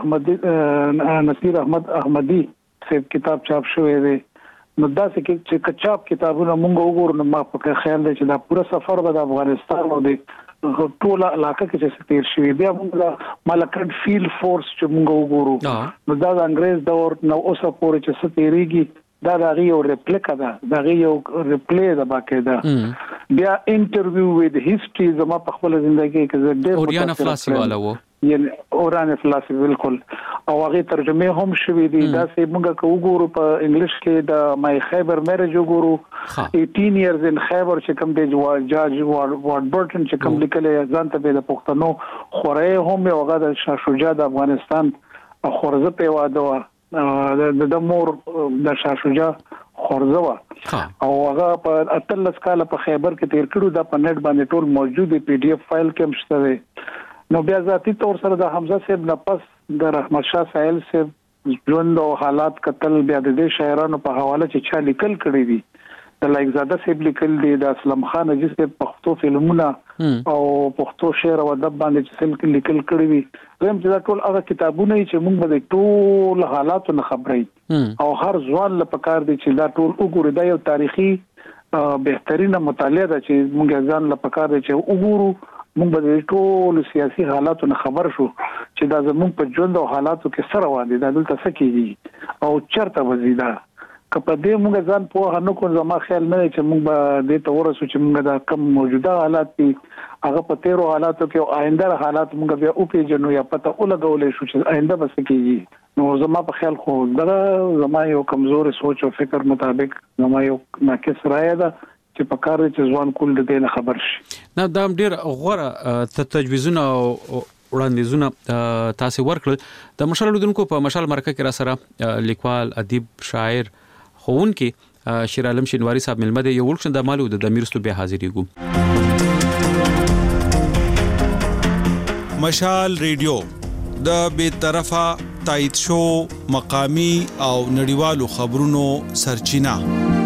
نصیر احمد احمدی سیب کتاب چاپ شوی دی نو دا چې چاپ کتابونه موږ وګورو نو ما په خیال دی چې دا پوره سفر به د افغانستان او د ټول علاقه کې چې تیر شوی بیا موږ ملکن فیلډ فورس چې موږ وګورو نو دا د انګريز دور نو اوسه پورې چې ستېریږي دا د یو ریپلیکا دا د یو ریپلی دا باقاعده بیا انټرویو وذ هیستوري زما په خپل ژوندۍ کې ډېر اوریانا فلاسي والا وو یعنی اورانه فلاسي بالکل او هغه ترجمه هم شوې دي دا چې موږ وګورو په انګلیش کې د مای خیبر میرج وګورو 18 years in خیبر چې کوم دی جاج وارد برټن چې کوم لیکل ځان ته د پښتنو خورې هم یو هغه د شاه شجاع د افغانستان خورزه په واده د مور د شاه شجاع خورزه وا او هغه په اتلس کال په خیبر کې تیر کړو دا په نت باندې ټول موجود دی پی ډی اف فایل کې هم شته نو بیا ذاتی طور سره د حمزه صاحب نه پس د رحمت شاه سائل صاحب ژوند او حالات قتل بیا د دې شاعرانو په حواله چې چا لیکل کړی دي د لایق زاده صاحب لیکل دي د اسلم خان عزیز په پښتو فلمونه او پښتو شعر او ادب باندې چې لیکل کړی دي زم چې ټول هغه کتابونه چې موږ به ټول حالاتو نه خبرې او هر ځوان لپاره کار دي چې دا ټول وګوري دا یو تاریخي بهترینه مطالعه ده چې موږ ځان لپاره کار دي چې وګورو موږ به ټول سیاسي حالاتو نه خبر شو چې دا زموږ په ژوند او حالاتو کې سره وادي دا دلته څه کیږي او چرته وزیدا کله دې موږ ځان په هنو کو زما خیال نه چې موږ به دې ته ورسو چې موږ دا کم موجوده حالات دي هغه په تیرو حالاتو کې او آینده حالات موږ بیا او پیژنو یا پته ولګولې شو چې آینده به څه کیږي نو زما په خیال خو دا زما یو کمزور سوچ او فکر مطابق زما یو ناقص رائے ده چې په کار چې ځوان کول د دې نه خبر شي نه دا ډیر غوړه تجویزونه وړاندیزونه تاسو ورکړل د مشال لیدونکو په مشال مرکه کې را سره لیکوال ادیب شاعر خون کې شیر عالم شینواری صاحب ملمده یو ولکشن د مالو د امیرستو به حاضرېګو مشال ریډیو د بے طرفه تایید شو مقامی او نړیوالو خبرونو سرچینه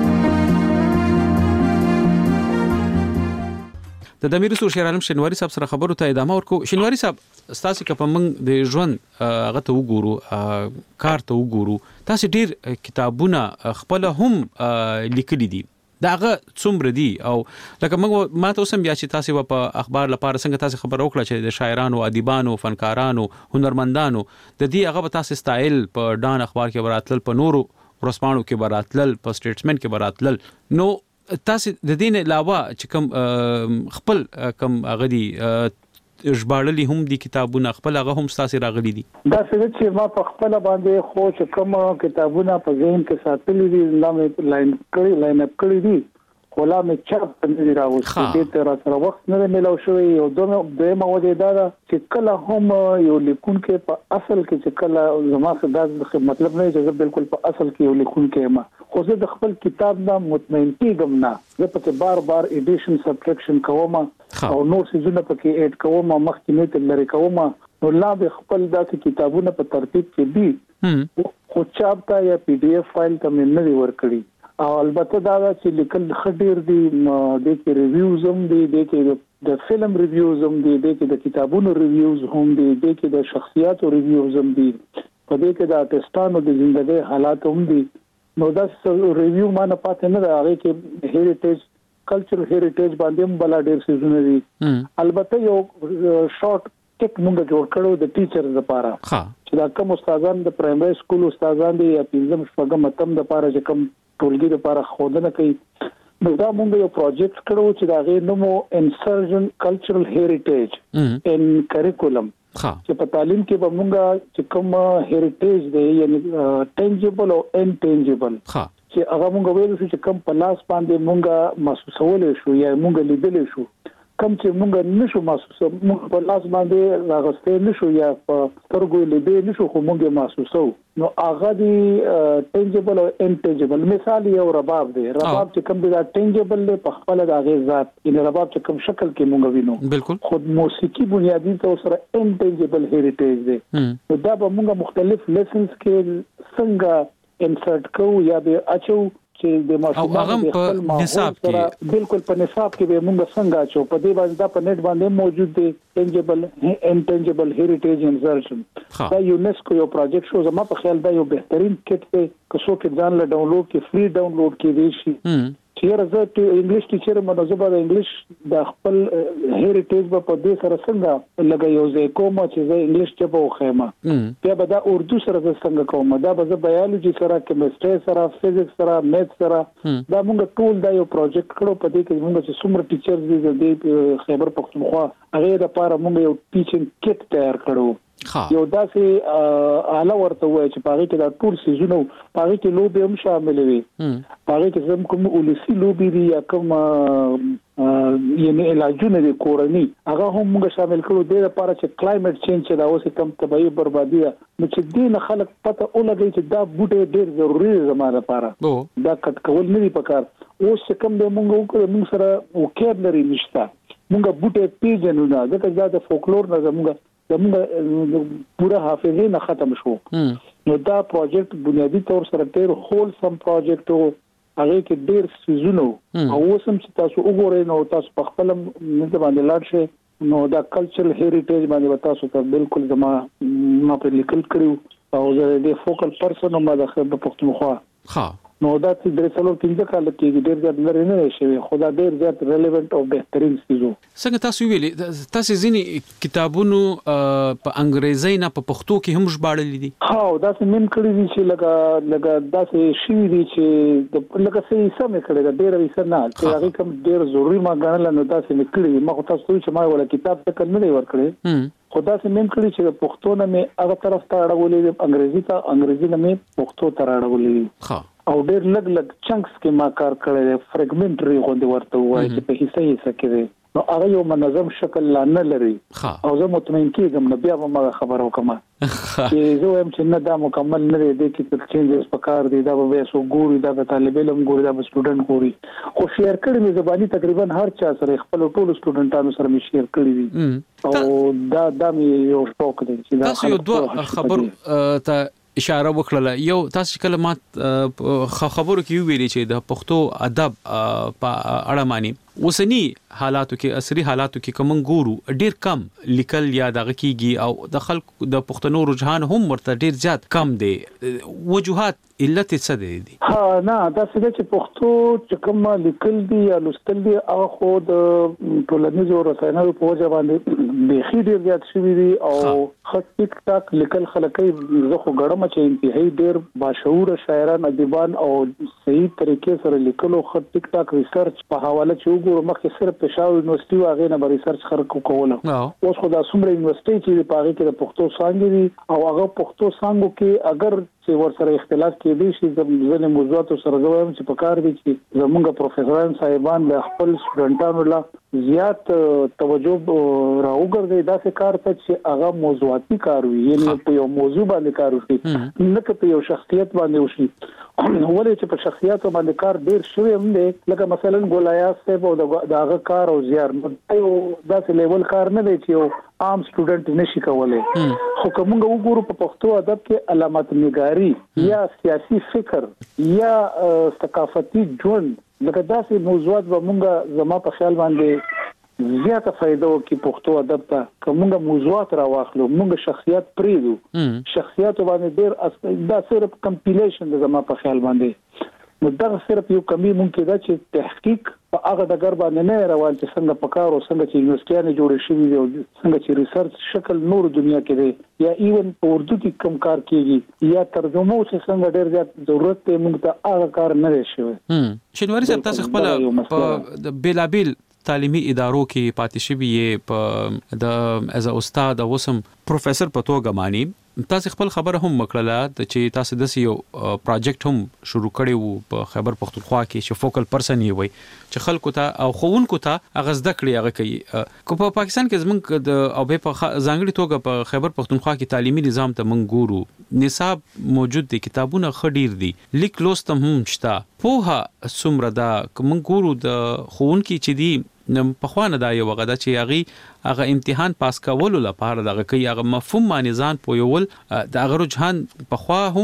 د امیرستو شیر عالم شینواری صاحب سره خبرو ته ادامه ورکو شینواری صاحب تاسو که په موږ د ژوند هغه ته وګورو کار ته وګورو تاسو ډیر کتابونه خپل هم لیکلي دي داغه څومره دي او لکه موږ ما ته اوسم بیا چې تاسو په اخبار لپاره څنګه تاسو خبر وکړه چې د شاعرانو ادیبانو فنکارانو هنرمندانو د دې هغه تاسو سټایل په ډان اخبار کې براتل په نورو ورسپانو کې براتل په سټیټمنټ کې براتل نو تاسو د دین علاوه چې کوم خپل کوم غدي ژباړلي هم دي کتابونه خپل هغه هم تاسو راغلي دي؟ دا څه چې ما په خپل باندې خو چې کوم کتابونه په ذهن کې ساتلي دي لامه لاین اپ کړی دي خلا مې چاپ نه راوځي دې تر سره وخت نه ملو شوی یو دوه موجه دا چې کله هم یو لیکون کې په اصل کې چې کله زما خدای مطلب نه چې بالکل په اصل کې یو لیکون کې ما خو زه د خپل کتاب نه مطمئن کېږم نه زه په بار ایډیشن سبټریکشن کوم او نور سيزونه پکې اډ کوم مخکې نه تل لري کوم نو لا به خپل داسې کتابونه په ترتیب کې دي خو چاپ تا یا پی ډی ایف فایل ته مې نه ورکړي او البته دا چې لیکل خډیر دي د کې ریویوز هم دي د کې د فلم ریویوز هم دي د کې د کتابونو ریویوز هم دي د کې د شخصیاتو ریویوز هم دي په دې کې د آرټستانو د ژوند حالات هم دي نو دا ریویو ما نه پاتې نه راغی کې هیریټیج کلچرل هیریټیج باندې هم بل ډیر سيزونه دي البته یو شارټ ټیک موږ جوړ کړو د ټیچرز لپاره چې دا کوم استادان د پرایمري سکول استادان دي یا پنځم شپږم اتم د لپاره چې کوم ټولګي لپاره خودنه کوي نو دا موږ یو پروجیکټ کړو چې دا غي نومو انسرجن کلچرل هیریټیج ان کریکولم چې په تعلیم کې به موږ چې کوم هیریټیج دی یعنی ټینجیبل او انټینجیبل چې هغه موږ ویل چې کوم په لاس باندې موږ محسوسول شو یا موږ لیدل شو کوم چې موږ نشو محسوسه موږ په لاس باندې راغستې نشو یا په سترګو لیدې نشو خو موږ محسوسو نو هغه دی ټینجیبل او انټینجیبل مثال یو رباب دی رباب چې کوم دی ټینجیبل له په خپل د غیزات ان رباب چې کوم شکل کې موږ وینو بالکل خود موسیقي بنیادی طور سره انټینجیبل هیریټیج دی نو دا به موږ مختلف لیسنز کې څنګه انسرټ کوو یا به اچو چې د ماشومان په نصاب کې بالکل په نصاب کې به موږ څنګه اچو په دې باندې دا په نت باندې موجود دی ټینجیبل انټینجیبل هیریټیج انسرشن دا یونیسکو یو پروجیکټ شو زما په خیال دا یو بهترین کټ دی که څوک ځان له ډاونلوډ کې فری ډاونلوډ کې دی شي چې راځي انګلیش ټیچر منظمه د انګلیش د خپل هیریټیج په دې سره څنګه لګي یو ځای کوم چې زه انګلیش ته په خیمه بیا به دا اردو سره څنګه کوم دا به بیولوژي سره کیمستري سره فزیکس سره میث سره دا موږ ټول دا یو پروجیکټ کړو په دې کې موږ چې څومره ټیچرز دي د خیبر پختونخوا هغه لپاره موږ یو ټیچینګ کټ تیار کړو یو داسې اعلی ورته وای چې پاره کې دا ټول سيزونه پاره کې لوبي هم شامل وي پاره کې زم کوم ولسی لوبي دي یا کوم یعنی علاجونه د کورنۍ هغه هم موږ شامل کړو د لپاره چې کلایمټ چینج دا اوس کم طبيعي بربادي نو چې دین خلک پته ولګي چې دا بوټي ډېر ضروري زموږ لپاره دا کټ کول نه دي پکار اوس کوم به موږ وکړو موږ سره وکیبلري نشته موږ بوټي پیژنو نه دا د فولکلور نه زموږ پورا حافظه نه ختم شو نو دا پروجیکټ بنیادی طور سره ډېر هول سم پروجیکټ او هغه کې ډېر سيزونو او اوسم چې تاسو وګورئ نو تاسو په خپل نه باندې لاړ شئ نو دا کلچرل هیریټیج باندې تاسو ته بالکل ما په لیکل کړو او زه د فوکل پرسن ما د خبر پختونخوا نو دا چې درې څلور پنځه کال کې ډېر زیات لري نه شي خدا ډېر زیات ریلیونت او بهترین سيزو څنګه تاسو ویلي تاسو ځینی کتابونو په انګریزي نه په پښتو کې هم ژباړل دي دا څه مين کړی دي چې لګا دا څه شي دي چې لکه څه سم کړی دا ډېر وسر نه چې هغه کوم ډېر ضروري ما غنل نو دا څه نکړي ما خو تاسو چې ما ولا کتاب څه نه ور کړی خدا سے مين کړی چې پښتو نه مې هغه طرف ته اړولې انګریزي نه مې پښتو ته اړولې او ډېر لګ چنکس کې ما کار کړی فریګمنټري غوندي ورته وایي چې په حصہ کې نو هغه یو منظم شکل لا نه لري او زه مطمئن کېږم نو بیا به ما خبر وکم چې زه هم چې نه دا مکمل نه دی چې چینجز پکار دي دا به سو ګوري دا به طالب علم ګوري دا به سټوډنټ ګوري خو شیر کړی مې زبانی تقریبا هر چا سره خپل ټول سټوډنټانو سره مې شیر کړی دي او دا مې یو شوق دی چې دا تاسو یو دوه خبر ته اشاره وکړه یو تاسو کلمات خبرو کې ویلي چې د پښتو ادب په اړه معنی اوسنی حالاتو کې عصري حالاتو کې کوم ګورو ډیر کم لیکل یا دغه کیږي او د خلکو د پښتنو رجحان هم ورته ډیر زیات کم دی وجوهات علت څه دي نه دا څه چې پښتو چې کوم لیکل دي یا لوستل دي او خو د ټولنیزو رسنیو په وجه باندې بيخي ډیر زیات شوی دي او خط ټیک ټاک لیکل خلکې زه خو ګړم چې انتهایی ډیر باشعور شاعران ادیبان او صحیح طریقې سره لیکلو خط ټیک ټاک ریسرچ په حواله چې وګورو مخکې صرف پېښور یونیورسيټي واغې نه ریسرچ خلکو کوله اوس خو دا څومره یونیورسيټي چې په هغه کې د پښتو څانګې دي او هغه پښتو څانګو کې اگر چې ورسره اختلاف کېدی شي ځینې موضوعات سره زویم چې په کار دي چې زموږ پروفیسوران صاحبان د خپل سټوډنټانو له زیات توجه راوګرځي دا څه کار ته چې هغه موضوعاتي کار وي یعنی په یو موضوع باندې کار وشي نه که په یو شخصیت باندې وشي ولې چې په شخصیت باندې کار ډیر شوی هم دی لکه مثلا ګولایاس صاحب او دغه کار او زیار یو داسې لیول کار نه دی چې یو عام سټوډنټ نشي کولای خو کومه وګورو په پښتو ادب کې علامت نگاری یا سیاسي فکر یا ثقافتي ژوند لکه داسې موضوعات به مونږ زما په خیال باندې زیاته فائدہ وکي پښتو ادب ته کومه موضوعات راواخلو موږ شخصیت پریدو شخصیت باندې ډیر دا صرف کمپیلیشن د زما په خیال باندې نو دا صرف یو کمی ممکن ده چې تحقیق په هغه د ګر باندې نه روان چې څنګه پکارو څنګه چې یونیورسيټیانه جوړې شوې دي څنګه چې ریسرچ شکل نور دنیا کې دی یا ایون په اردو کې کم کار کیږي یا ترجمه چې څنګه ډېر زیات ضرورت ته موږ ته هغه کار نه شوی شنواری صاحب تاسو خپل په بیلابل تعلیمي ادارو کې پاتې شوی په د از استاد او وسم پروفیسور په توګه مانی تاسو خپل خبره هم مکړه چې تاسو د یو پروجیکټ هم شروع کړی وو په خیبر پختونخوا کې چې فوکل پرسن یې وي چې خلکو ته او خوونکو ته اغزده کړی هغه کوي کو په پاکستان کې زمونږ او به په ځانګړي توګه په خیبر پختونخوا کې تعلیمي نظام ته مونږ ګورو نصاب موجود دي کتابونه خډیر دي لیک لوستم هم شته پوها څومره دا مونږ ګورو د خوونکي چې دی په خوانه دا یو وغدا چې هغه امتحان پاس کولو لپاره دغه کوي هغه مفهوم باندې ځان پویول د هغه رجحان په خوا هم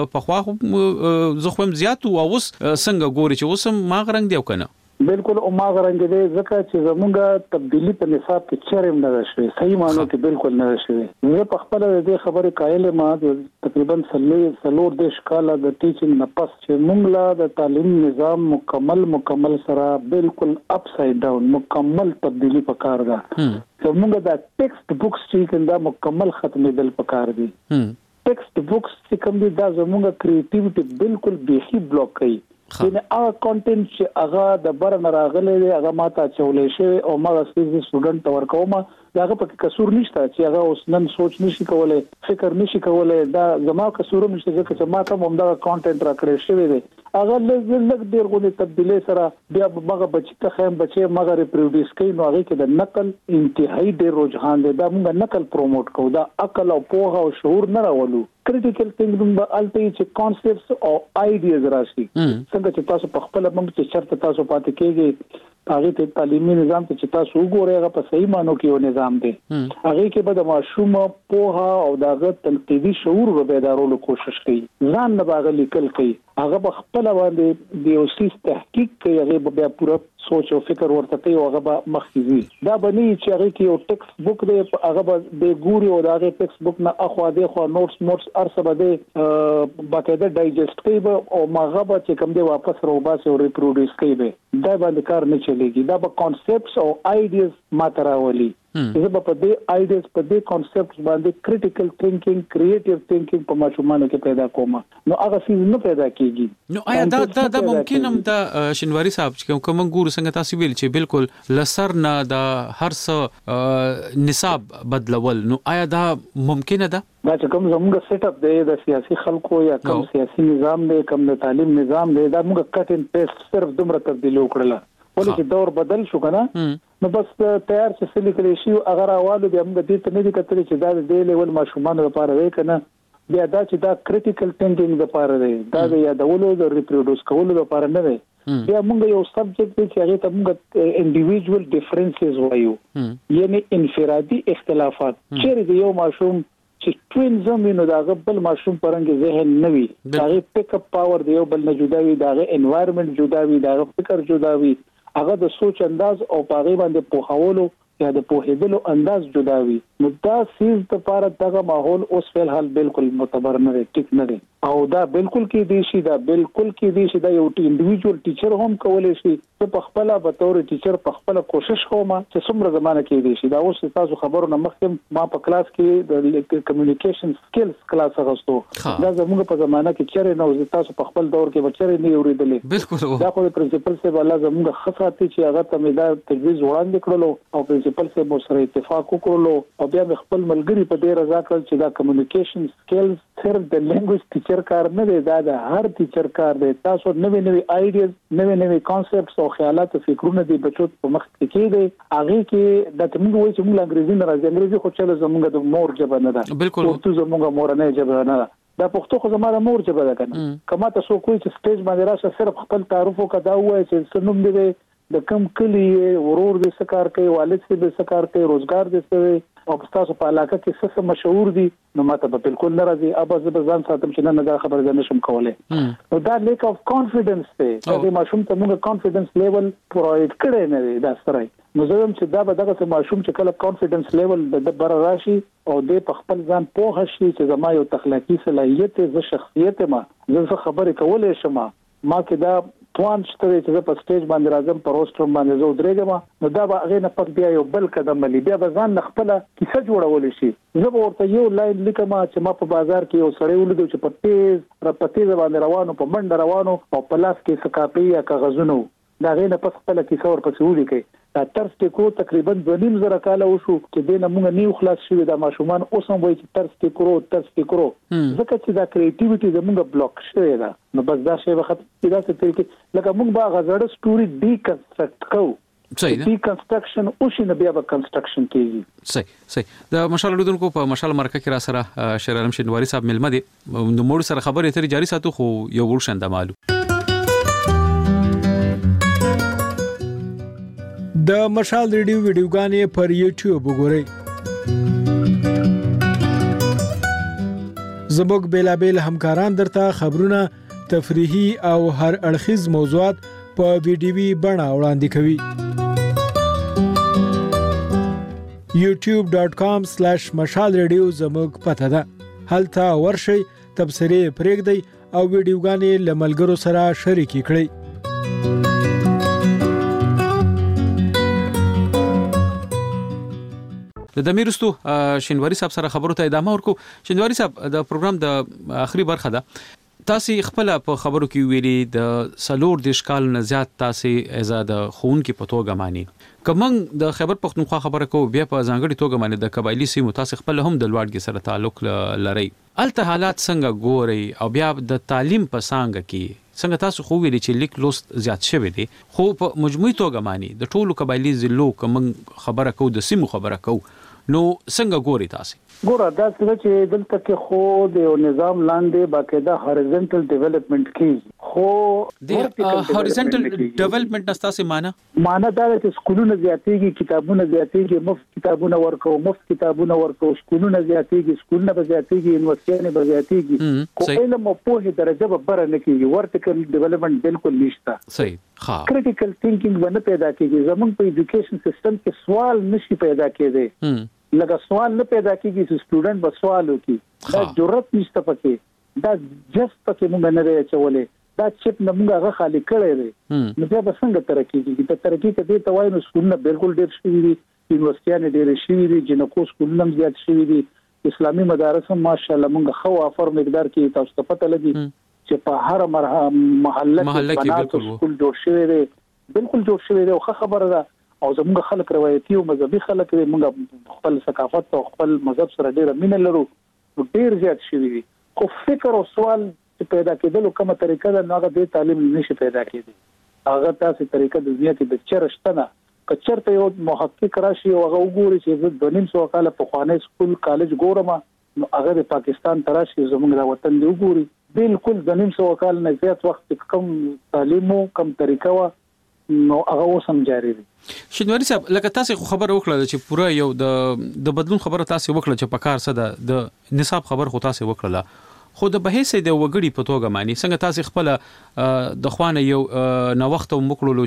زخم زیات او اوس څنګه ګوري چې اوس ما غرنګ دیو کنه بالکل او ما غرنګ دی ځکه چې زمونږه تبدیلی په نصاب کې چرېم نه شوی صحیح معنی کې بالکل نه شوی زه په خپل دې خبرې قائل ما تقریبا 3 دیش کاله د ټیچینګ نه پس چې مونږ لا د تعلیم نظام مکمل سره بالکل اپ ساید ډاون مکمل تبدیلی پکار ده زمونږه د ټیکسټ بوکس چې کنده مکمل ختمېدل پکار دي ټیکسټ بوکس چې کوم دي دا زمونږه کریټیویټي بالکل بیخي بلاک کوي یعنی هغه کانټینټ چې هغه د برن راغلي هغه ماته چولې شي او ما سپیس سټوډنټ ورکوم داغه په قصور نشته چې هغه اوس نن سوچ نشي کولای فکر نشي کولای دا زما قصور نشته چې ما ته هم دا کانټینټ راکړی شوی دی هغه لږ ډیر غوډه تبدیلی سره بیا هغه بچی ته خیم بچي مګر ریپروډیوس کوي نو هغه کې د نقل انتهایی ډیر رجحان دی دا موږ نقل پروموټ کوو دا عقل او پوهه او شعور نه راولو critical thinking به الته چې concepts او ideas راشي څنګه چې تاسو په خپل باندې چې شرط تاسو پاتې کېږي هغه ته تعلیمي نظام ته چې تاسو وګورئ هغه په صحیح مانو کې یو نظام دی هغه کې به د ماشوم پوهه او دغه تنقیدي شعور رو بیدارولو کوشش کوي ځان نه باغ لیکل کوي هغه په خپل باندې د یو سیس تحقیق کوي هغه بیا پوره سوچ او فکر ورته کوي او هغه مخکې دا بني چې هغه کې یو ټیکسټ بوک دی هغه به ګوري او دا ټیکسټ بوک نه اخوا دی خو نوټس ارسبه دی باقاعده ډایجست کوي او ماغه چې کوم دی واپس روباسه او ریپروډیوس کوي دا باندې کار نه چلیږي دا به کانسپټس او آیډیاز ماتراولي زه په دې آیډیاز په دې کانسپټس باندې کریټیکل ثینکینګ کریټیو ثینکینګ په ماشومان کې پیدا کوم نو هغه څه نه پیدا کیږي نو آیا دا ممکن هم دا شنواری صاحب چې کوم ګورو څنګه تاسو ویل چې بالکل لسر نه دا هر څه نصاب بدلول نو آیا دا ممکنه ده دا چې کوم زموږ سیټ اپ دی د سیاسي خلکو یا کوم سیاسي نظام دی کوم د تعلیم نظام دی دا موږ کټ ان پیسټ صرف دومره تبدیلی وکړه ولې چې دور بدل شو کنه نو بس تیار چې سلی کلی شي اگر اوالو بیا موږ دې ته نه دي کتل چې دا د لیول ماشومان لپاره وای کنه بیا دا چې دا کریټیکل ثینکینګ لپاره دی دا د یادولو د ریپروډوس کولو لپاره نه دی بیا موږ یو سبجیکټ چې هغه ته موږ انډیویډوال ډیفرنسز وایو یعنی انفرادي اختلافات چې یو ماشوم چې توینز زمينو دا بل ماشوم پرنګ ذهن نوي دا پک اپ پاور دی بل نه جدا وي دا انوایرنمنت جدا وي دا فکر جدا وي هغه د سوچ انداز او پاغي باندې پوهاولو یا د پوهېدلو انداز جدا وي نو دا سیز د لپاره دغه ماحول اوس فعل حال بالکل معتبر نه دی ټیک نه دی او دا بالکل کې دی شي دا بالکل کې دی شي دا یو انډیویډوال ټیچر هم کولای شي زه په خپل به تور ټیچر په خپل کوشش کوم چې څومره زمانه کې دي شي دا اوس تاسو خبرونه مخکې ما په کلاس کې د کمیونیکیشن سکلز کلاس غوښتو دا زموږ په زمانه کې چیرې نو تاسو په خپل دور کې بچره نه اوریدلې بالکل دا خو پرنسپل سے والا زموږ خصاتي چې هغه ته مې دا تجویز وړاندې کړلو او پرنسپل سے مو سره اتفاق وکړلو او بیا خپل ملګری په ډیر رضا کړل چې دا کمیونیکیشن سکلز صرف د لینګویج ټیچر کار نه دی دا د هر ټیچر کار دی تاسو نوې آیډیاز نوې کانسپټس او خیالات او فکرونه دی بچو په مخ کې کېږي هغه کې د تمنګ وایي چې موږ انګریزي نه راځي انګریزي خو چې زموږ د مور ژبه نه ده بالکل اردو زموږ مورنۍ ژبه نه ده دا پښتو خو زموږ مور ژبه ده کنه کما تاسو کوی چې سټیج باندې راشه صرف خپل تعارف وکړه دا وایي چې سنوم دی د کم کلی ورور د سکار کوي والد سي د سکار کوي روزګار د سوي او تاسو په علاقه کې څه مشهور دي نو ماته به بالکل ناراضي ابا زبردان ساتم چې نه دا خبره ده نشم کولای نو دا لیک اف کانفیډنس ته د ماشوم ته موږ کانفیډنس لیول پرووایډ کړی نه دی دا سره نو زه هم چې دا به دغه ماشوم چې کله کانفیډنس لیول د بر راشي او د خپل ځان پوه شي چې زما یو تخلیقي صلاحیت ز شخصیت ما زه خبرې کولای شم ما کې دا توان شته چې په سټیج باندې راځم په روستر باندې زه درېږم نو دا به هغه نه پک بیا یو بل قدم ملي بیا به ځان خپل کیسه جوړول شي زه به ورته یو لاین لیکم چې ما په بازار کې یو سړی ولیدو چې په تیز باندې روانو په منډه روانو او په لاس کې سکاپي یا کاغذونه دا غي نه پس خپل کیسه ورپسې ولیکي دا ترس کې کو تقریبا 2.5 کال وشو چې دینه موږ نیو خلاص شوی دا ماشومان اوس هم وایي چې ترس کې کرو ځکه چې دا کریټیویټي زموږ بلاک شوی دا نو بس دا شی وخت دا څه طریقې لکه موږ با غزړه سټوري ډی کنسټرکټ کوو صحیح ډی کنسټرکشن او شي نه بیا به کنسټرکشن کیږي صحیح د مشال لیدونکو په مشال مرکه کې را سره شیر عالم شینواری صاحب ملمه دي نو موږ سره خبرې تر جاری ساتو خو یو ورشنده معلوم د مشال ریډیو ویډیوګانې پر یوټیوب وګورئ زموږ بیلابل همکاران درته خبرونه تفریحي او هر اړخیز موضوعات په ویډیوي بڼه وړاندې کوي youtube.com/mashalradio زموږ پته ده هلته ورشئ تبصرې پرېږدئ او ویډیوګانې له ملګرو سره شریکې کړئ د دمیرستو شینواری صاحب سره خبرو ته ادامه ورکو شینواری صاحب د پروګرام د اخري برخه ده تاسو خپل په خبرو کې ویلي د سلور د اشکال نه زیات تاسو آزاد خون کې پتوګه مانی کومنګ د خیبر پختونخوا خبره کو بیا په ځانګړي توګه باندې د قبایلی سیمو تاسو خپل هم د لوړګي سره تعلق لري الته حالات څنګه ګوري او بیا د تعلیم په څنګه کې څنګه تاسو خو ویلي چې لیک لوست زیات شوی دی خو په مجموعي توګه مانی د ټولو قبایلی ضلعو کومنګ خبره کو د سیمو خبره کو نو څنګه ګوري تاسو ګوره دا چې دلته کې خو د نظام لاندې باقاعده هوريزونټل ډیولپمنٹ کیږي خو د هوريزونټل ډیولپمنٹ نستاسه معنا دا چې سکولونه زیاتېږي کتابونه زیاتېږي مفت کتابونه ورکو سکولونه زیاتېږي سکولونه به زیاتېږي یونیورسيټونه به زیاتېږي خو علم او پوهه درجه به بره نه کیږي ورټیکل ډیولپمنٹ بالکل نشته صحیح ها کریټیکل ثینکینګ باندې پیدا کیږي زموږ په ایجوکیشن سیستم کې سوال نشي پیدا کېدی لکه سوال نه پیدا کیږي چې سټوډنټ به سوال وکړي دا جرأت نشته پکې دا جست پکې موږ نه لري چولې دا چپ نه موږ هغه خالی کړی دی نو بیا به څنګه ترقی کیږي په ترقی کې دې توای نو سکولونه بالکل ډېر شوي دي یونیورسيټونه ډېر شوي دي جنکو سکولونه زیات شوي دي اسلامي مدارس هم ماشاءالله موږ خو افر مقدار کې تاسو ته پته لګي چې په هر محله کې سکول جوړ شوی دی بالکل جوړ شوی دی او خبره ده او زموږ خلک روایتي او مذهبي خلک دي موږ خپل ثقافت او خپل مذهب سره ډېر مینه لرو ډېر زیات شوی دي خو فکر او سوال چې پیدا کېدل کومه طریقه ده نو هغه د تعلیم نشي پیدا کېدی هغه تاسو طریقه د دنیا کې د چرشتنه کچرته یو محقق راشي او هغه وګوري چې د 200 کال په خوانې سکول کالج ګورم نو هغه د پاکستان تراشي زموږ د وطن دی وګوري بالکل د 200 کال نه زیات وخت کم تعلیم او کم طریقه نو هغه وسم جاری دي شینواری صاحب لکه تاسو خبر وکړه چې پوره یو د بدلون خبره تاسو وکړه چې په کار څه د نصاب خبر خو تاسو وکړه خو د بهیس د وګړي په توګه معنی څنګه تاسو خپل د خوانه یو نو وخت مکلولو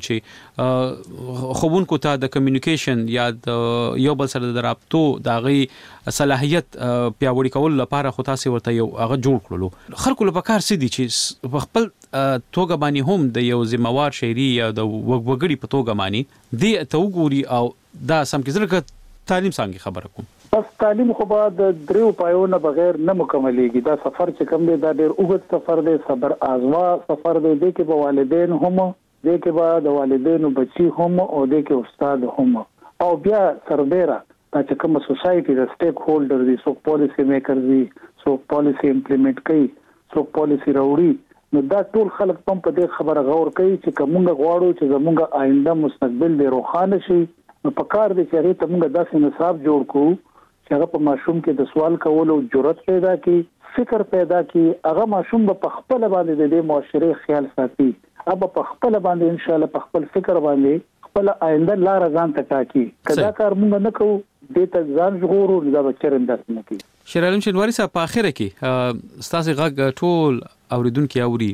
چې خوبونکو ته د کمیونیکیشن یا یو بل سره د رابطو د غي صلاحیت پیاوړی کول لپاره خو تاسو ورته یو هغه جوړ کړلو خلکو لپاره کار سدي چې خپل توګه باندې هم د یو ذمہوار شهري یا د وګړي په توګه معنی دی ته وګوري او دا سم کې ځکه تعلیم څنګه خبره کوم بس تعلیم خو بعد دریو پایونه بغیر نه مکملېږي دا سفر چې کوم دی دا ډېر اوږد سفر دی صبر آزما سفر دی د کې به والدین هم د کې به د والدینو بچي هم او د کې استاد هم او بیا سربېره چې کوم سوسايټي د سټیک هولډر دي څوک پالیسی میکر دي څوک پالیسی امپلیمنٹ کوي څوک پالیسی راوړي نو دا ټول خلک په دې خبره غور کوي چې کومه غواړو چې زموږ آینده مستقبل دی روښانه شي نو په کار دي چې هغه ته موږ داسې نصاب جوړ کوو چې هغه په ماشوم کې د سوال کولو جرأت پیدا کړي فکر پیدا کړي هغه ماشوم په خپل باندې د معاشري خیال ساتي اب په خپل باندې ان شاء الله په خپل فکر باندې خپل آینده لار ځان ته ټاکي کدا کار موږ نه کوو د ته ځان ژغورو دا به چرنداس نه کوي شیر عالم شینواری صاحب په اخره کې ستاسو غږ ټول اوریدونکو اوري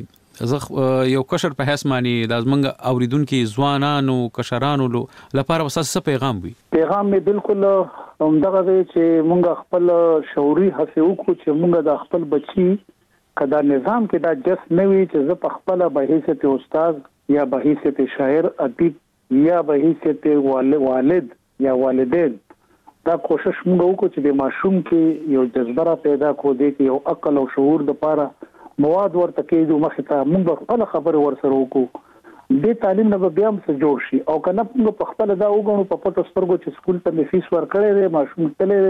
یو کشر په حساب باندې د ازمنګ اوریدونکو ځوانانو کشرانو لپاره وساسه پیغام وي پیغام می بالکل همدغه دی چې مونږ خپل شعوري هڅه وکړو چې مونږ د خپل بچي کدا نظام کې دا جس نه وي چې زه په خپل به حیثیت استاد یا به حیثیت شاعر ادیب یا به حیثیت والد یا والدین دا کوشش مونږ وکړو چې د ماشوم کې یو جذبه پیدا کو دی کې یو عقل او شعور د لپاره مواد ورته کېدو مخه ته موږ خپل خبره ورسره وکړو د تعلیم نه بیا هم څه جوړ شي او کنه موږ په خپل دا وګورو په پټو سترګو چې سکول ته فیس ورکړې دی ماشوم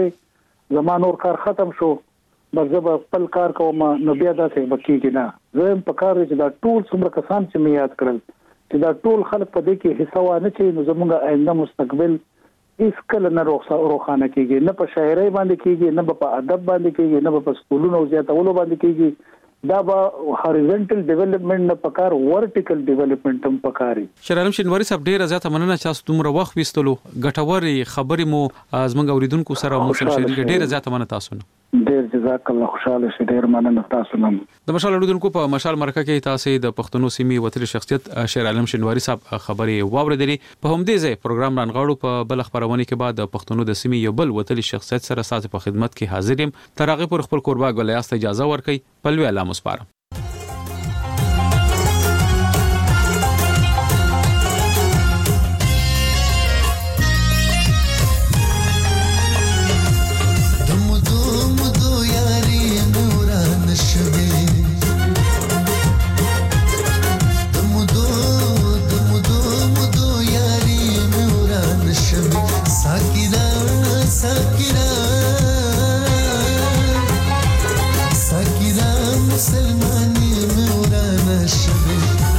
تلې زمانه اور کار ختم شو مرزه خپل کار کوم نو بیا دا څه بکیږي نه زه په کار چې دا ټول څومره کسان چې مې یاد کړل چې دا ټول خلک په دې کې حصہ وانه چې نو زموږ آینده مستقبل هیڅ کله نه روښانه کیږي نه په شاعرۍ باندې کیږي نه په ادب باندې کیږي نه په سکولونو زیاتولو باندې کیږي دا به هاریزونټل ډیولپمنٹ نه پکار ورټیکل ډیولپمنٹ هم پکاري شیر عالم شینواری صاحب ډیره زیاته مننه چې تاسو وخت وستلو ګټوري خبرې مو ازمنګ اوریدونکو سره مو سره شریک ډیره زیاته مننه تاسو نه ډیر جزاک الله خوشاله شه ډیر مننه تاسو نه د مشال اوریدونکو په مشال مرکه کې تاسو د پښتنو سیمې وتلي شخصیت شیر عالم شینواری صاحب خبرې واوریدلې په همدې ځای پروګرام رانغاړو په بل خبرونه کې بعد د پښتنو د سیمې یو بل وتلي شخصیت سره ساتي په خدمت کې حاضر يم ترغه پر خپل قربا غلیاست اجازه ورکړي پلوي الله مسپار मुसलमानी में उड़ाना शबे